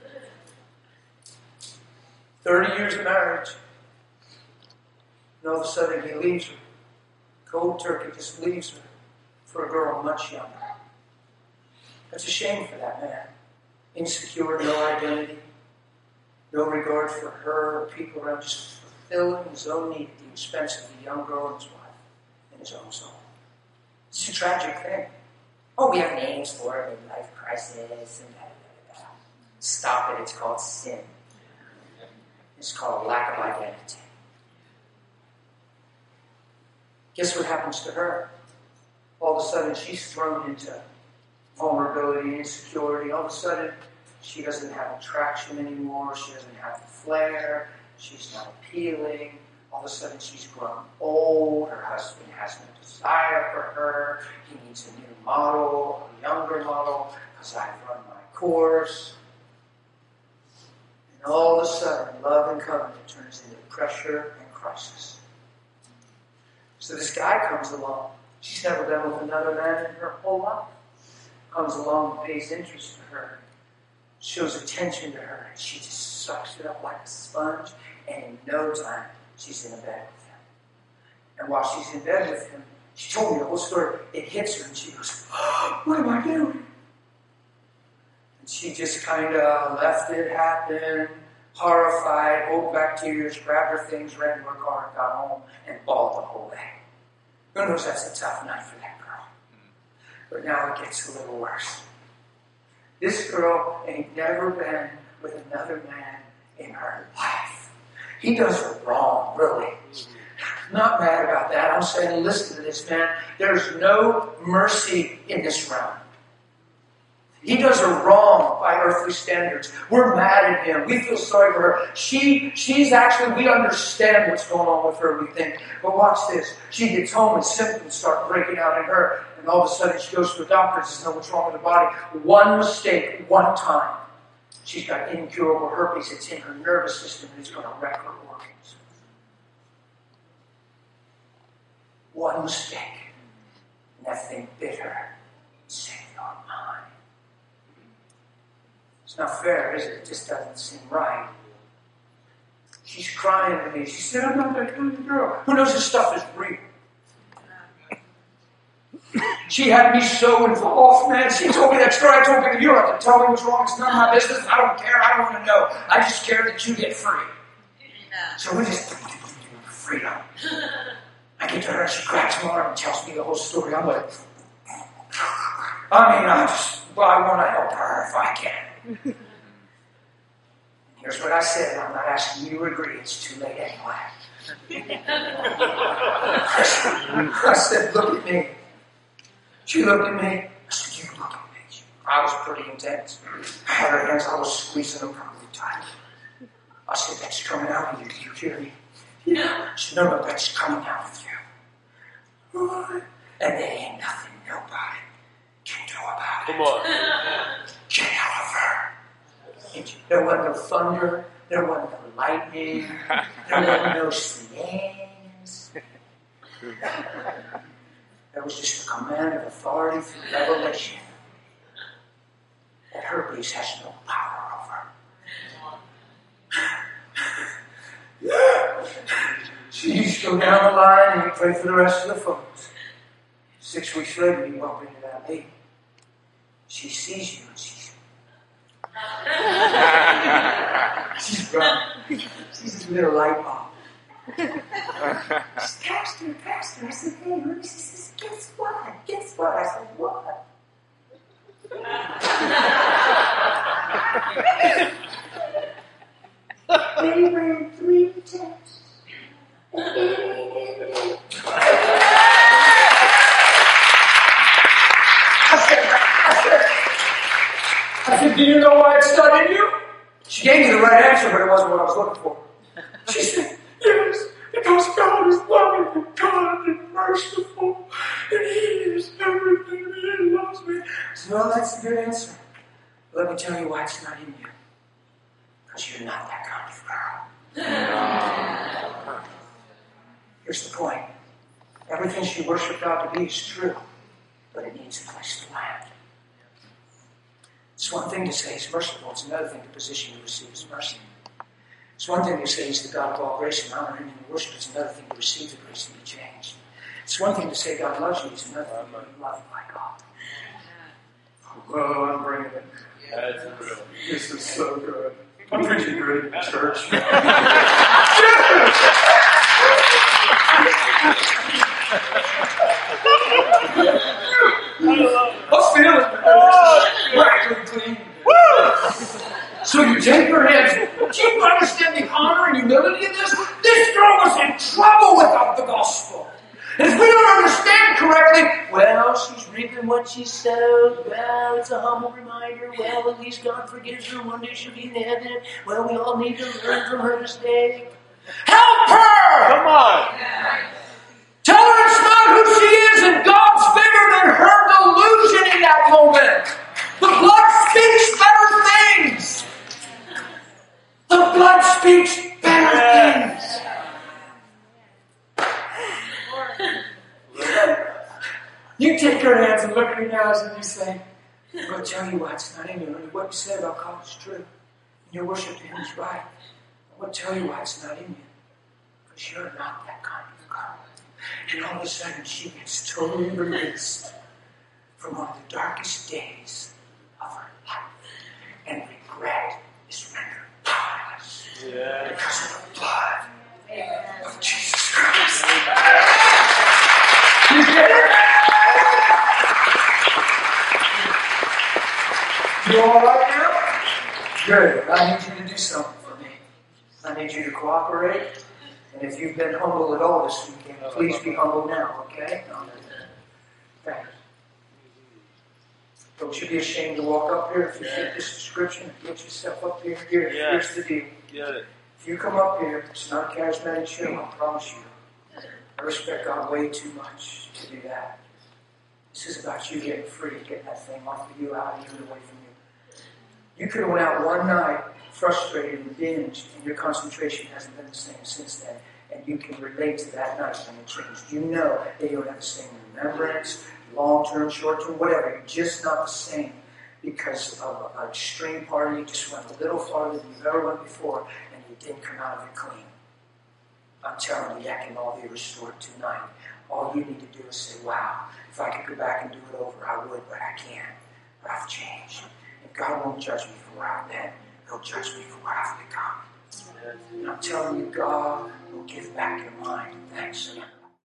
30 years of marriage. And all of a sudden he leaves her. Cold turkey, just leaves her for a girl much younger. That's a shame for that man. Insecure, no identity, no regard for her or people around, just fulfilling his own need at the expense of the young girl and his wife and his own soul. It's a tragic thing. Oh, we have names for it, midlife crisis, and da, da, da, da. Stop it, it's called sin. It's called lack of identity. Guess what happens to her? All of a sudden, she's thrown into vulnerability, insecurity. All of a sudden, she doesn't have attraction anymore. She doesn't have the flair. She's not appealing. All of a sudden, she's grown old. Her husband has no desire for her. He needs a new model, a younger model, because I've run my course. And all of a sudden, love and covenant turns into pressure and crisis. So this guy comes along. She's never been with another man in her whole life. Comes along and pays interest to her. Shows attention to her. And she just sucks it up like a sponge. And in no time, she's in bed with him. And while she's in bed with him, she told me the whole story. It hits her and she goes, "Oh, what am I doing?" And she just kind of left it happen, horrified, hold back tears, grabbed her things, ran to her car, and got home, and bawled the whole day. Who knows, that's a tough night for that girl. But now it gets a little worse. This girl ain't never been with another man in her life. He does her wrong, really. I'm not mad about that. I'm saying, listen to this, man. There's no mercy in this realm. He does her wrong by earthly standards. We're mad at him. We feel sorry for her. She's actually, we understand what's going on with her, we think. But watch this. She gets home and symptoms start breaking out in her. And all of a sudden she goes to a doctor and says, "No, what's wrong with her body?" One mistake, one time. She's got incurable herpes. It's in her nervous system and it's going to wreck her organs. One mistake. And that thing bit her. Say, "You're mine." It's not fair, is it? It just doesn't seem right. She's crying to me. She said, "I'm not that kind of girl." Who knows this stuff is real? She had me so involved, man. She told me that story. I told people, you don't have to tell me what's wrong. It's none of my business. I don't care. I don't want to know. I just care that you get free. So we just freedom. I get to her and she grabs my arm and tells me the whole story. I'm like, I want to help her if I can. Here's what I said. I'm not asking you to agree. It's too late anyway. I said, look at me. She looked at me. I said, you look at me. I was pretty intense. I had her hands. I was squeezing them probably tight. I said, that's coming out of you. Do you hear me? Yeah. She said, no, that's coming out of you. What? And there ain't nothing nobody can do about it. Come on. Get out of her. And there wasn't no thunder. There wasn't no lightning. There wasn't no sirens. There was just a command of authority through revelation that her base has no power over. So you just go down the line and you pray for the rest of the folks. 6 weeks later, you bump into that lady. She sees you and she's gone. She's a little light bulb. She's Pastor. I said, hey, honey. She says, guess what? I said, what? They ran 3 tests. I said, do you know why it's not in you? She gave me the right answer, but it wasn't what I was looking for. She said, yes, because God is loving and kind and merciful, and He is everything, and He loves me. I said, well, that's a good answer. Let me tell you why it's not in you. Because you're not that kind of girl. Here's the point. Everything she worshiped God to be is true, but it needs a place to land. It's one thing to say He's merciful. It's another thing to position you to receive His mercy. It's one thing to say He's the God of all grace and honor Him in worship. It's another thing to receive the grace and be changed. It's one thing to say God loves you. It's another thing to be loved by God. Oh, I'm bringing it. That's real. This is so good. I'm preaching great in church. I'm feeling it. Practically clean. So you take her hands. Do you understand the honor and humility of this? This girl was in trouble without the gospel. And if we don't understand correctly, well, she's reaping what she sowed. Well, it's a humble reminder. Well, at least God forgives her. One day she'll be in heaven. Well, we all need to learn from her mistake. Help her! Come on. Tell her it's not who she is, and God's bigger than her delusion in that moment. The blood speaks better things. The blood speaks better things. You take her hands and look at her eyes and you say, I'm going to tell you why it's not in you. What you said about God is true. And your worship to Him is right. I'm going to tell you why it's not in you. Because you're not that kind of girl. And all of a sudden she gets totally released from one of the darkest days of her life. And regret is rendered powerless. Yeah. Because of the blood of Jesus Christ. You get it? You all right now? Good. I need you to do something for me. I need you to cooperate. And if you've been humble at all this weekend, please be humble now, okay? Thanks. Don't you be ashamed to walk up here if you fit this description. Get yourself up here. Here's the deal. Get it. If you come up here, it's not a charismatic show, I promise you. I respect God way too much to do that. This is about you getting free, getting that thing off of you, out of you, and away from you. You could have went out one night frustrated and binged, and your concentration hasn't been the same since then. And you can relate to that night when it changed. You know that you don't have the same remembrance, long-term, short-term, whatever. You're just not the same because of an extreme party. You just went a little farther than you've ever went before, and you didn't come out of it clean. I'm telling you, that can all be restored tonight. All you need to do is say, wow, if I could go back and do it over, I would, but I can't. But I've changed. And God won't judge me for where I've been. He'll judge me for what I've become. And I'm telling you, God will give back your mind. Thanks, sir.